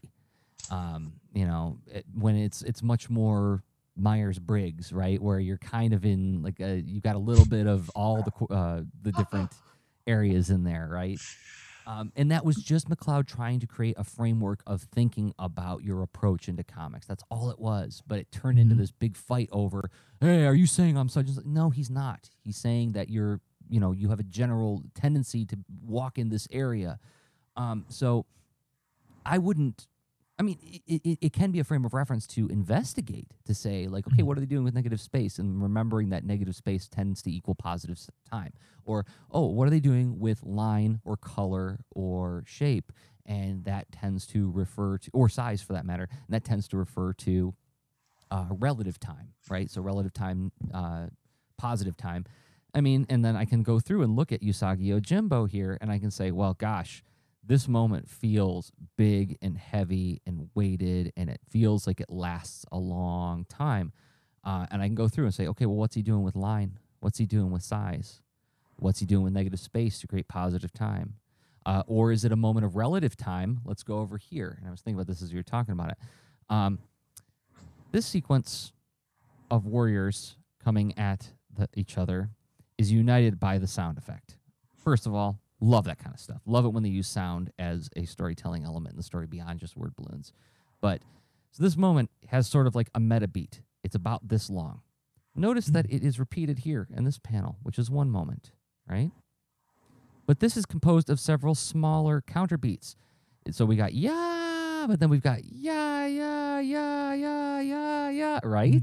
When it's much more Myers-Briggs, right, where you're kind of in like you got a little bit of all the different areas in there, right? And that was just McCloud trying to create a framework of thinking about your approach into comics. That's all it was. But it turned into this big fight over, hey, are you saying I'm such? No, he's not. He's saying that you have a general tendency to walk in this area. So I wouldn't. I mean, it can be a frame of reference to investigate, to say, like, okay, what are they doing with negative space? And remembering that negative space tends to equal positive time. Or, oh, what are they doing with line or color or shape? And that tends to refer to, or size for that matter, and that tends to refer to relative time, right? So relative time, positive time. I mean, and then I can go through and look at Usagi Yojimbo here, and I can say, well, gosh, this moment feels big and heavy and weighted, and it feels like it lasts a long time. And I can go through and say, okay, well, what's he doing with line? What's he doing with size? What's he doing with negative space to create positive time? Or is it a moment of relative time? Let's go over here. And I was thinking about this as you were talking about it. This sequence of warriors coming at each other is united by the sound effect. First of all, love that kind of stuff. Love it when they use sound as a storytelling element in the story beyond just word balloons. But so this moment has sort of like a meta beat. It's about this long. Notice that it is repeated here in this panel, which is one moment, right? But this is composed of several smaller counter beats. So we got yeah, but then we've got yeah, yeah, yeah, yeah, yeah, yeah, right?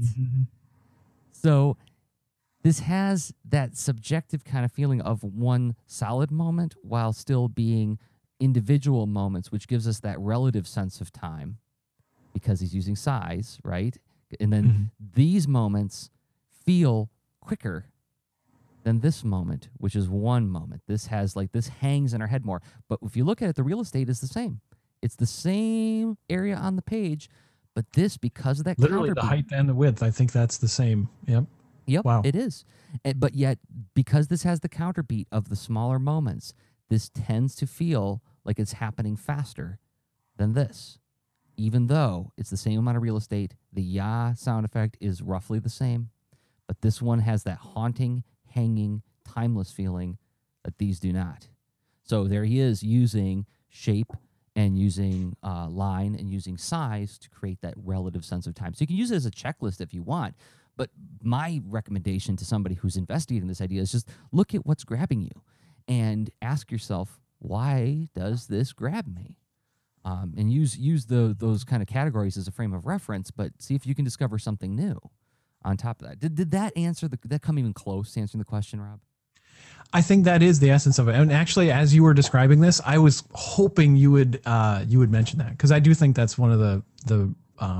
So this has that subjective kind of feeling of one solid moment while still being individual moments, which gives us that relative sense of time because he's using size, right? And then these moments feel quicker than this moment, which is one moment. This hangs in our head more. But if you look at it, the real estate is the same. It's the same area on the page, but this, because of that literally counterbeat, the height and the width, I think that's the same. Yep. Yep, Wow. it is. But yet, because this has the counterbeat of the smaller moments, this tends to feel like it's happening faster than this. Even though it's the same amount of real estate, the yah sound effect is roughly the same. But this one has that haunting, hanging, timeless feeling that these do not. So there he is using shape and using line and using size to create that relative sense of time. So you can use it as a checklist if you want. But my recommendation to somebody who's investigating this idea is just look at what's grabbing you and ask yourself, why does this grab me? And use those kind of categories as a frame of reference, but see if you can discover something new on top of that. Did that answer did that come even close to answering the question, Rob? I think that is the essence of it. And actually, as you were describing this, I was hoping you would mention that, because I do think that's one of the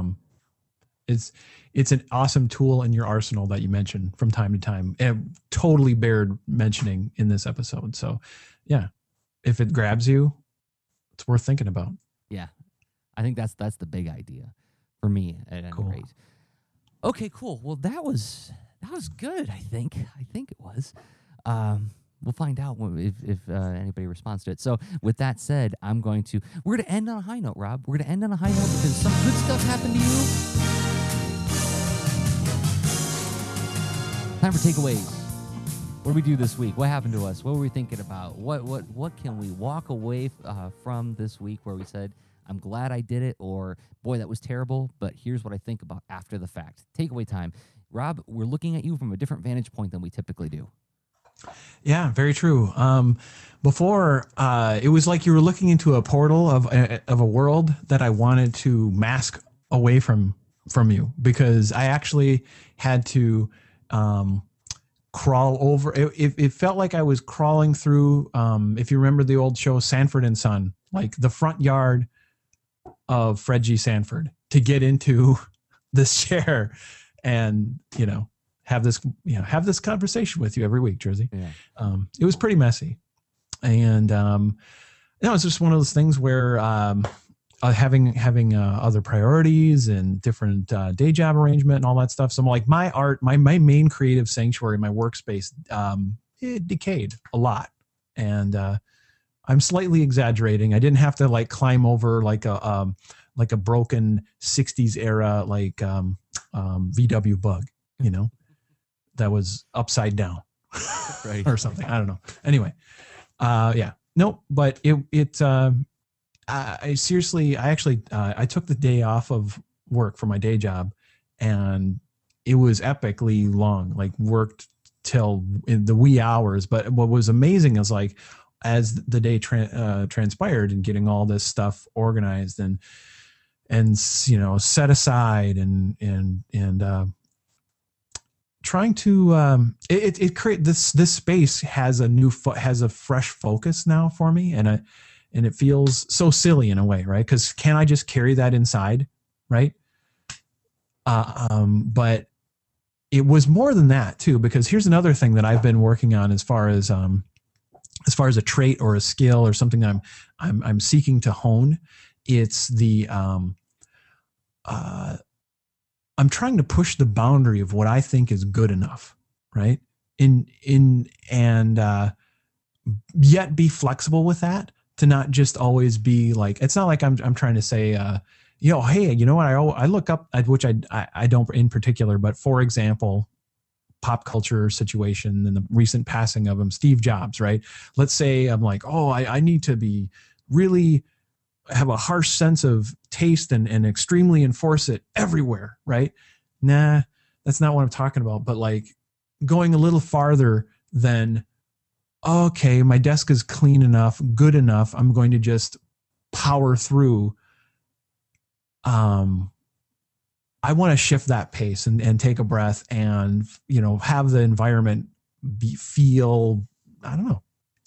it's an awesome tool in your arsenal that you mention from time to time, and totally bared mentioning in this episode. So, yeah, if it grabs you, it's worth thinking about. Yeah, I think that's the big idea for me at any rate. Okay, cool. Well, that was good. I think it was. We'll find out if anybody responds to it. So with that said, we're going to end on a high note, Rob. We're going to end on a high note because some good stuff happened to you. Time for takeaways. What did we do this week? What happened to us? What were we thinking about? What can we walk away from this week where we said, I'm glad I did it, or boy, that was terrible, but here's what I think about after the fact. Takeaway time. Rob, we're looking at you from a different vantage point than we typically do. Yeah, very true. Before, it was like you were looking into a portal of a world that I wanted to mask away from you, because I actually had to crawl over. It felt like I was crawling through, if you remember the old show Sanford and Son, like the front yard of Fred G. Sanford, to get into this chair and, have this conversation with you every week, Jersey. Yeah. It was pretty messy. And, it's just one of those things where, having other priorities and different day job arrangement and all that stuff. So I'm like, my main creative sanctuary, my workspace, it decayed a lot. And I'm slightly exaggerating. I didn't have to like climb over like a broken 60s era VW bug, that was upside down right. or something. I don't know. Anyway, but I took the day off of work for my day job, and it was epically long, like worked till in the wee hours. But what was amazing is like, as the day transpired and getting all this stuff organized and set aside and trying to it create this space has a fresh focus now for me, and it feels so silly in a way, right? Because can I just carry that inside, right? But it was more than that too, because here's another thing that I've been working on as far as a trait or a skill or something I'm seeking to hone. It's the I'm trying to push the boundary of what I think is good enough, right? And yet be flexible with that, to not just always be like, it's not like I'm trying to say, hey, you know what? I look up, which I don't in particular, but for example, pop culture situation and the recent passing of him, Steve Jobs, right? Let's say I'm like, I need to be really have a harsh sense of taste and extremely enforce it everywhere, right? Nah, that's not what I'm talking about. But like going a little farther than, okay, my desk is clean enough, good enough, I'm going to just power through. I want to shift that pace and take a breath and, have the environment feel, I don't know,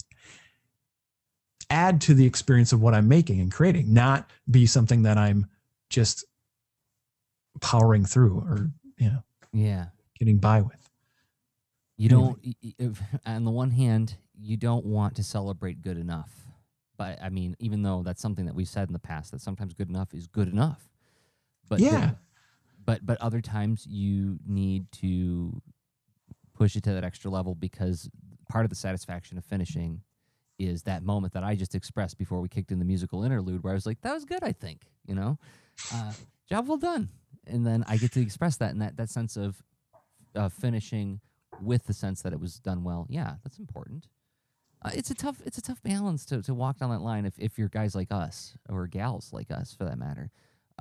add to the experience of what I'm making and creating, not be something that I'm just powering through or, getting by with. You Anyway. don't, on the one hand, you don't want to celebrate good enough. But I mean, even though that's something that we've said in the past, that sometimes good enough is good enough. But Yeah. but other times you need to push it to that extra level, because part of the satisfaction of finishing is that moment that I just expressed before we kicked in the musical interlude, where I was like, that was good, I think, job well done. And then I get to express that, and that sense of finishing with the sense that it was done well. Yeah, that's important. It's a tough balance to walk down that line if you're guys like us, or gals like us for that matter.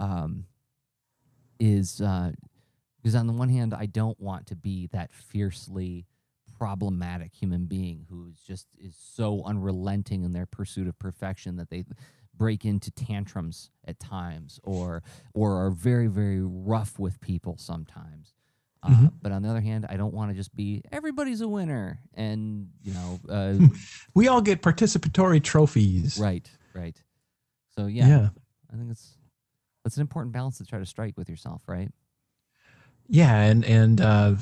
Because on the one hand, I don't want to be that fiercely problematic human being who is so unrelenting in their pursuit of perfection that they break into tantrums at times, or are very, very rough with people sometimes. But on the other hand, I don't want to just be everybody's a winner, and we all get participatory trophies. Right. So yeah. I think that's an important balance to try to strike with yourself, right? Yeah, and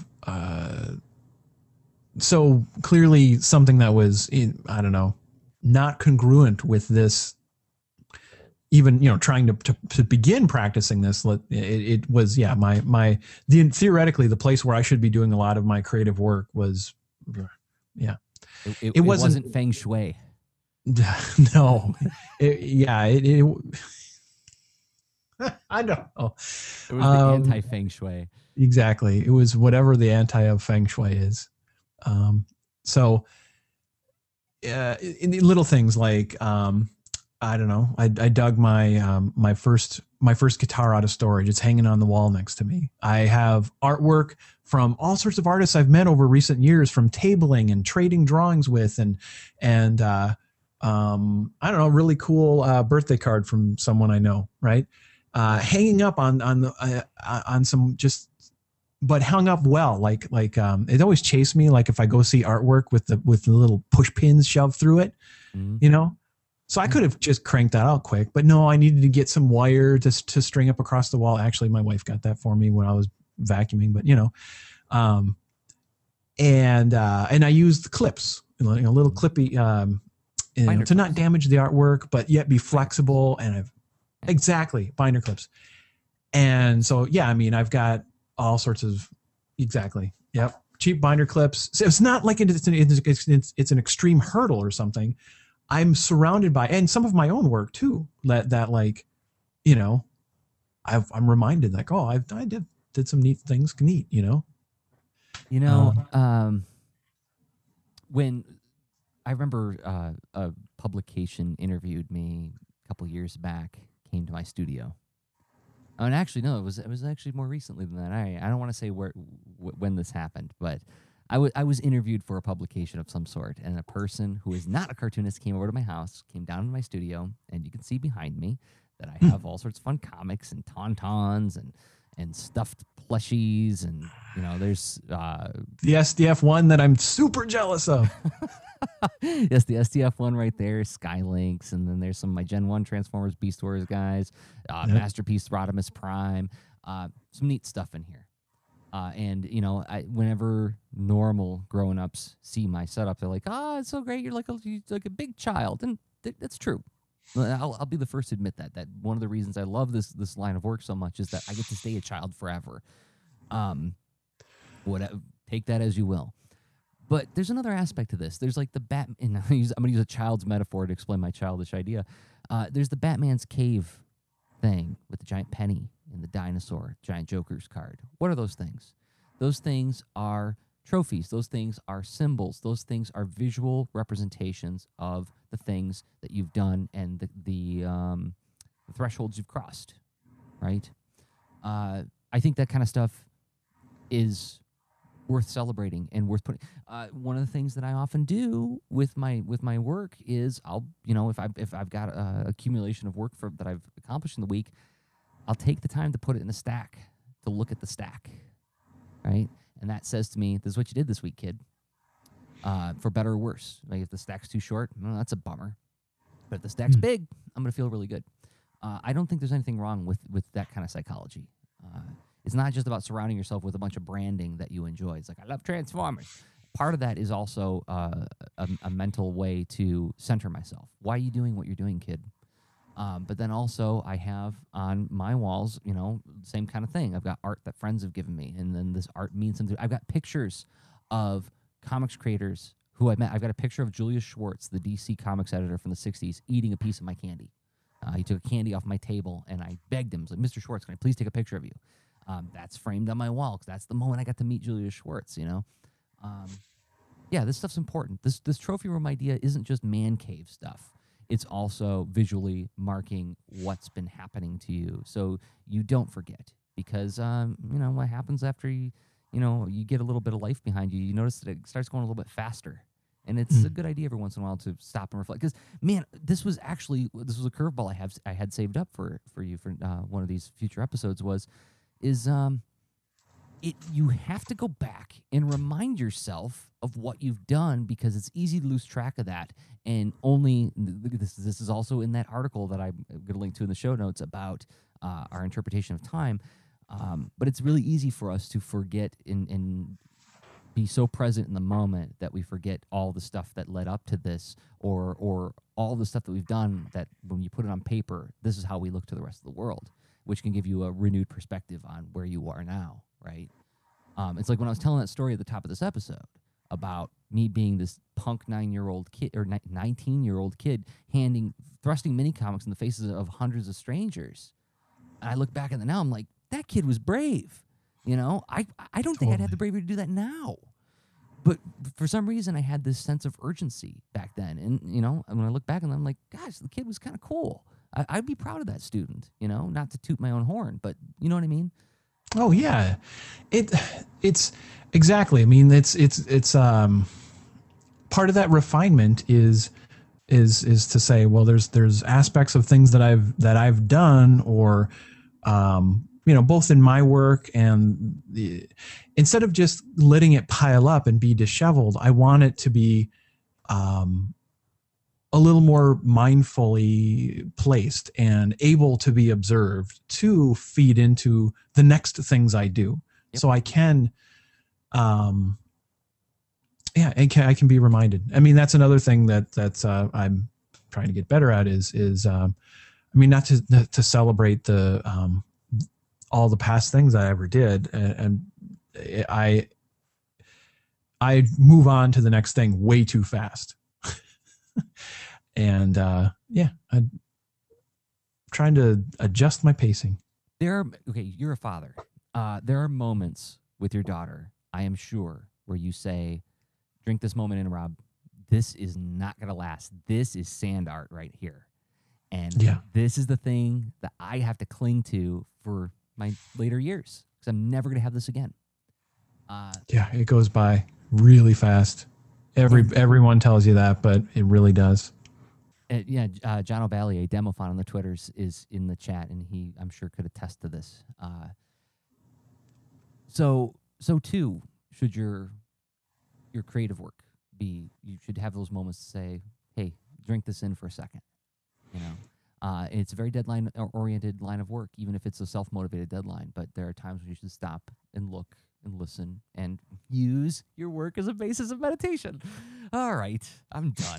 so clearly something that was, I don't know, not congruent with this. Even trying to begin practicing this, it was theoretically the place where I should be doing a lot of my creative work was, it wasn't feng shui. No, I don't know. It was the anti feng shui. Exactly, it was whatever the anti of feng shui is. So, in the little things like. I don't know. I dug my my first guitar out of storage. It's hanging on the wall next to me. I have artwork from all sorts of artists I've met over recent years, from tabling and trading drawings with, and I don't know, really cool birthday card from someone I know. Right, hanging up on some just, but hung up well. Like it always chased me. Like if I go see artwork with the little push pins shoved through it, So I could have just cranked that out quick, but no, I needed to get some wire to string up across the wall. Actually, my wife got that for me when I was vacuuming, but and I used the clips, little clippy, to not damage the artwork, but yet be flexible. And exactly, binder clips. And so, yeah, I mean, I've got all sorts of, yep, cheap binder clips. So it's not like it's an extreme hurdle or something. I'm surrounded by, and some of my own work too, that like, I'm reminded like, oh, I did some neat things, when I remember a publication interviewed me a couple years back, came to my studio. And actually, no, it was actually more recently than that. I don't want to say when this happened, but I was interviewed for a publication of some sort, and a person who is not a cartoonist came over to my house, came down to my studio, and you can see behind me that I have all sorts of fun comics and tauntauns and stuffed plushies, and there's the SDF one that I'm super jealous of. Yes, the SDF one right there, Skylinks, and then there's some of my Gen 1 Transformers Beast Wars guys, Masterpiece Rodimus Prime, some neat stuff in here. And whenever normal grown-ups see my setup, they're like, "Oh, it's so great! You're like a big child," and that's true. I'll be the first to admit that one of the reasons I love this line of work so much is that I get to stay a child forever. Whatever, take that as you will. But there's another aspect to this. There's like the Batman. I'm going to use a child's metaphor to explain my childish idea. There's the Batman's cave thing with the giant penny and the dinosaur, giant Joker's card. What are those things? Those things are trophies. Those things are symbols. Those things are visual representations of the things that you've done and the thresholds you've crossed, right? I think that kind of stuff is worth celebrating and worth putting. One of the things that I often do with my work is I'll, if I've got a accumulation of work that I've accomplished in the week, I'll take the time to put it in a stack, to look at the stack, right? And that says to me, this is what you did this week, kid. For better or worse. Like if the stack's too short, well, that's a bummer. But if the stack's big, I'm going to feel really good. I don't think there's anything wrong with that kind of psychology. It's not just about surrounding yourself with a bunch of branding that you enjoy. It's like, I love Transformers. part of that is also a mental way to center myself. Why are you doing what you're doing, kid? But then also I have on my walls, same kind of thing. I've got art that friends have given me, and then this art means something. I've got pictures of comics creators who I met. I've got a picture of Julius Schwartz, the DC Comics editor from the 60s, eating a piece of my candy. He took a candy off my table, and I begged him, like, Mr. Schwartz, can I please take a picture of you? That's framed on my wall because that's the moment I got to meet Julius Schwartz, Yeah, this stuff's important. This trophy room idea isn't just man cave stuff. It's also visually marking what's been happening to you, so you don't forget. Because what happens after you get a little bit of life behind you, you notice that it starts going a little bit faster, and it's a good idea every once in a while to stop and reflect. Because man, this was a curveball I had saved up for you for one of these future episodes. You have to go back and remind yourself of what you've done, because it's easy to lose track of that. And this is also in that article that I'm going to link to in the show notes about our interpretation of time. But it's really easy for us to forget and be so present in the moment that we forget all the stuff that led up to this, or all the stuff that we've done, that when you put it on paper, this is how we look to the rest of the world, which can give you a renewed perspective on where you are now, right? It's like when I was telling that story at the top of this episode about me being this punk 9-year-old kid or 19-year-old kid thrusting mini comics in the faces of hundreds of strangers. And I look back at it now, I'm like, that kid was brave. I don't think I'd have the bravery to do that now. But for some reason, I had this sense of urgency back then. And, when I look back and I'm like, gosh, the kid was kind of cool. I'd be proud of that student, not to toot my own horn, but you know what I mean? Oh yeah, it's exactly. I mean, it's part of that refinement is to say, well, there's aspects of things that I've done, or both in my work and instead of just letting it pile up and be disheveled, I want it to be a little more mindfully placed and able to be observed to feed into the next things I do. Yep. So I can, I can be reminded. I mean, that's another thing that I'm trying to get better at is not to celebrate the all the past things I ever did, and I move on to the next thing way too fast. And I'm trying to adjust my pacing. You're a father. There are moments with your daughter, I am sure, where you say, drink this moment in, Rob. This is not going to last. This is sand art right here. And this is the thing that I have to cling to for my later years, because I'm never going to have this again. It goes by really fast. Everyone tells you that, but it really does. John O'Bally, a Demophon on the Twitters, is in the chat, and he, I'm sure, could attest to this. So too should your creative work be. You should have those moments to say, "Hey, drink this in for a second." It's a very deadline-oriented line of work, even if it's a self-motivated deadline. But there are times when you should stop and look and listen and use your work as a basis of meditation. All right, I'm done.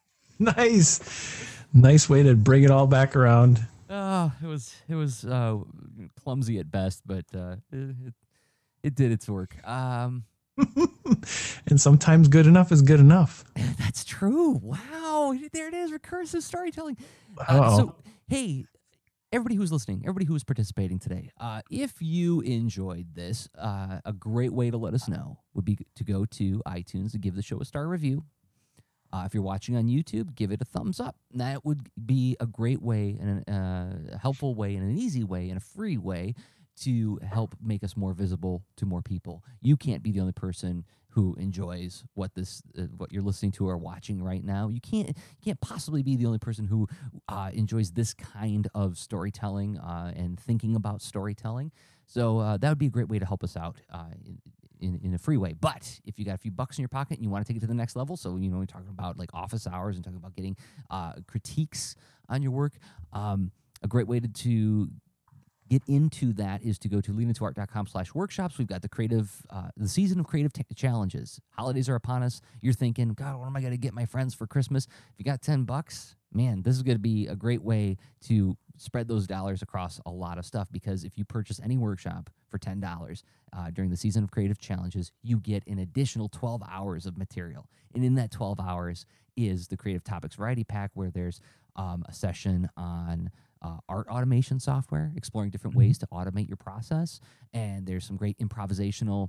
Nice way to bring it all back around. It was clumsy at best, but it did its work. And sometimes good enough is good enough. That's true. Wow, there it is, recursive storytelling. So hey, everybody who's listening, everybody who's participating today, if you enjoyed this, a great way to let us know would be to go to iTunes and give the show a star review. If you're watching on YouTube, give it a thumbs up. That would be a great way and a helpful way and an easy way and a free way to help make us more visible to more people. You can't be the only person who enjoys what you're listening to or watching right now. You can't possibly be the only person who enjoys this kind of storytelling and thinking about storytelling. So that would be a great way to help us out in a free way. But if you got a few bucks in your pocket and you want to take it to the next level, so we're talking about like office hours and talking about getting critiques on your work, a great way to get into that is to go to leanintoart.com/workshops. We've got the season of creative challenges. Holidays are upon us. You're thinking, God, what am I going to get my friends for Christmas? If you got $10, man, this is going to be a great way to spread those dollars across a lot of stuff, because if you purchase any workshop for $10 during the season of creative challenges, you get an additional 12 hours of material. And in that 12 hours is the Creative Topics Variety Pack, where there's a session on art automation software, exploring different ways to automate your process. And there's some great improvisational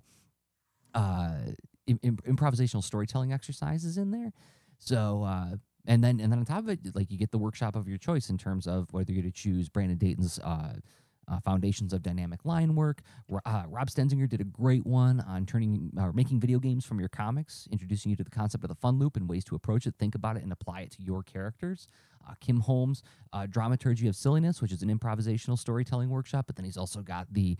storytelling exercises in there. So, and then on top of it, like, you get the workshop of your choice in terms of whether you're to choose Brandon Dayton's Foundations of Dynamic Line Work. Rob Stenzinger did a great one on making video games from your comics, introducing you to the concept of the fun loop and ways to approach it, think about it, and apply it to your characters. Kim Holmes, Dramaturgy of Silliness, which is an improvisational storytelling workshop, but then he's also got the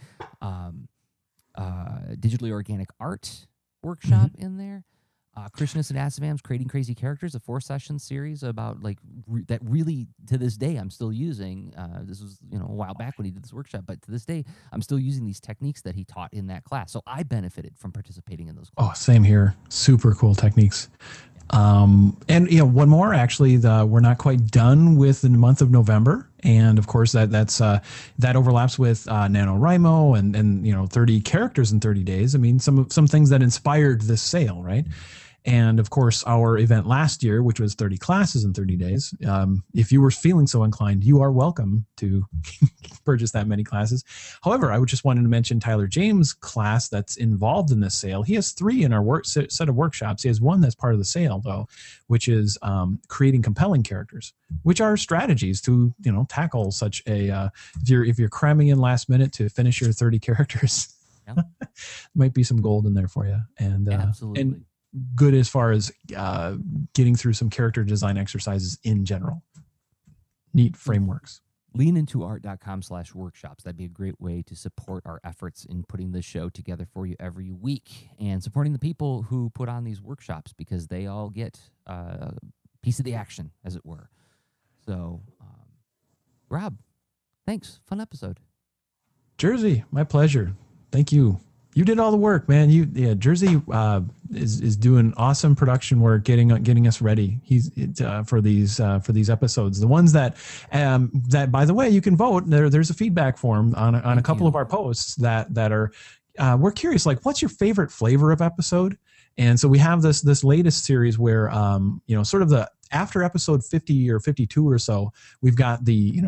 digitally organic art workshop in there. Krishna Sadasivam's Creating Crazy Characters, a 4-session series about that really, to this day, I'm still using. This was a while back when he did this workshop, but to this day, I'm still using these techniques that he taught in that class. So I benefited from participating in those classes. Oh, same here. Super cool techniques. And one more, actually, we're not quite done with the month of November. And of course that overlaps with NaNoWriMo and 30 characters in 30 days. I mean, some things that inspired this sale, right? And of course, our event last year, which was 30 classes in 30 days. If you were feeling so inclined, you are welcome to purchase that many classes. However, I would just wanted to mention Tyler James' class that's involved in this sale. He has 3 in our set of workshops. He has one that's part of the sale, though, which is creating compelling characters, which are strategies to tackle such a if you're cramming in last minute to finish your 30 characters. Yeah. Might be some gold in there for you. And absolutely. And good as far as getting through some character design exercises in general. Neat frameworks. Leanintoart.com/workshops. That'd be a great way to support our efforts in putting this show together for you every week, and supporting the people who put on these workshops, because they all get a piece of the action, as it were. So, Rob, thanks. Fun episode. Jersey, my pleasure. Thank you. You did all the work, man. Jersey is doing awesome production work, getting us ready. He's for these episodes. The ones that by the way, you can vote. There's a feedback form on a couple of our posts that are. We're curious, like, what's your favorite flavor of episode? And so we have this latest series where sort of the after episode 50 or 52 or so, we've got the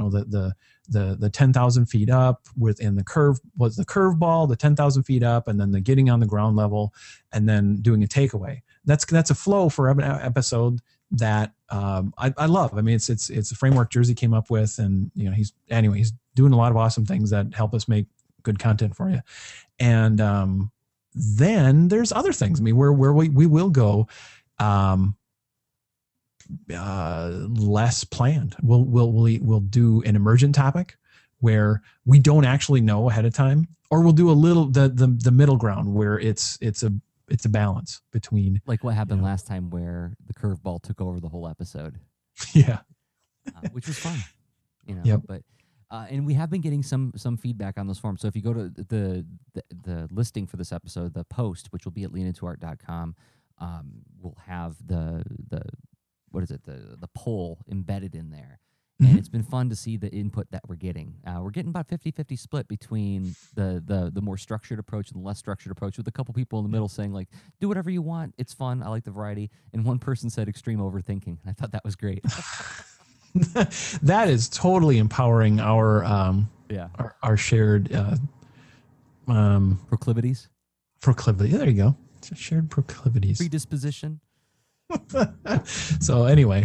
10,000 feet up within the curveball, the 10,000 feet up, and then the getting on the ground level, and then doing a takeaway. That's a flow for an episode that I love. I mean, it's a framework Jersey came up with, and he's doing a lot of awesome things that help us make good content for you. And then there's other things. I mean, where we will go less planned. We'll do an emergent topic where we don't actually know ahead of time, or we'll do a little the middle ground where it's a balance between, like what happened last time where the curveball took over the whole episode. Yeah, which was fun. Yep. But and we have been getting some feedback on those forums. So if you go to the listing for this episode, the post, which will be at leanintoart.com, we'll have the poll embedded in there. And it's been fun to see the input that we're getting. We're getting about 50-50 split between the more structured approach and the less structured approach, with a couple people in the middle saying, like, do whatever you want. It's fun. I like the variety. And one person said extreme overthinking. And I thought that was great. That is totally empowering our shared proclivities. Proclivity. There you go. Shared proclivities. Predisposition. So anyway,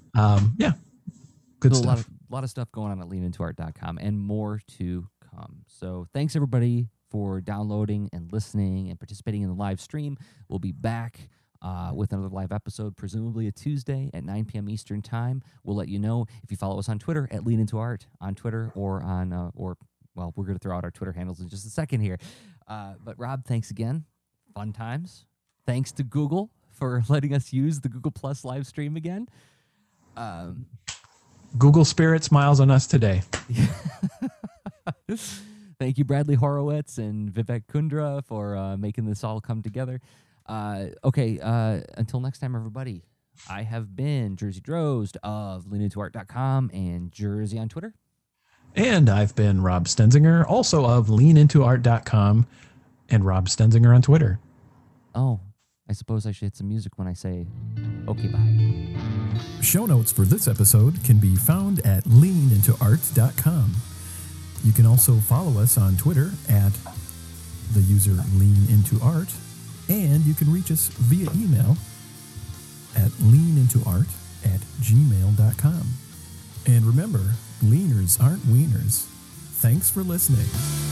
good so stuff. A lot of stuff going on at leanintoart.com, and more to come. So thanks everybody for downloading and listening and participating in the live stream. We'll be back with another live episode, presumably a Tuesday at 9 p.m. Eastern time. We'll let you know if you follow us on Twitter at leanintoart on Twitter, or on well, we're going to throw out our Twitter handles in just a second here. But Rob, thanks again. Fun times. Thanks to Google for letting us use the Google Plus live stream again. Google Spirit smiles on us today. Thank you, Bradley Horowitz and Vivek Kundra, for making this all come together. Okay, until next time, everybody. I have been Jersey Drozd of leanintoart.com and Jersey on Twitter. And I've been Rob Stenzinger, also of leanintoart.com and Rob Stenzinger on Twitter. Oh, I suppose I should hit some music when I say, okay, bye. Show notes for this episode can be found at leanintoart.com. You can also follow us on Twitter at the user leanintoart, and you can reach us via email at leanintoart@gmail.com. And remember, leaners aren't wieners. Thanks for listening.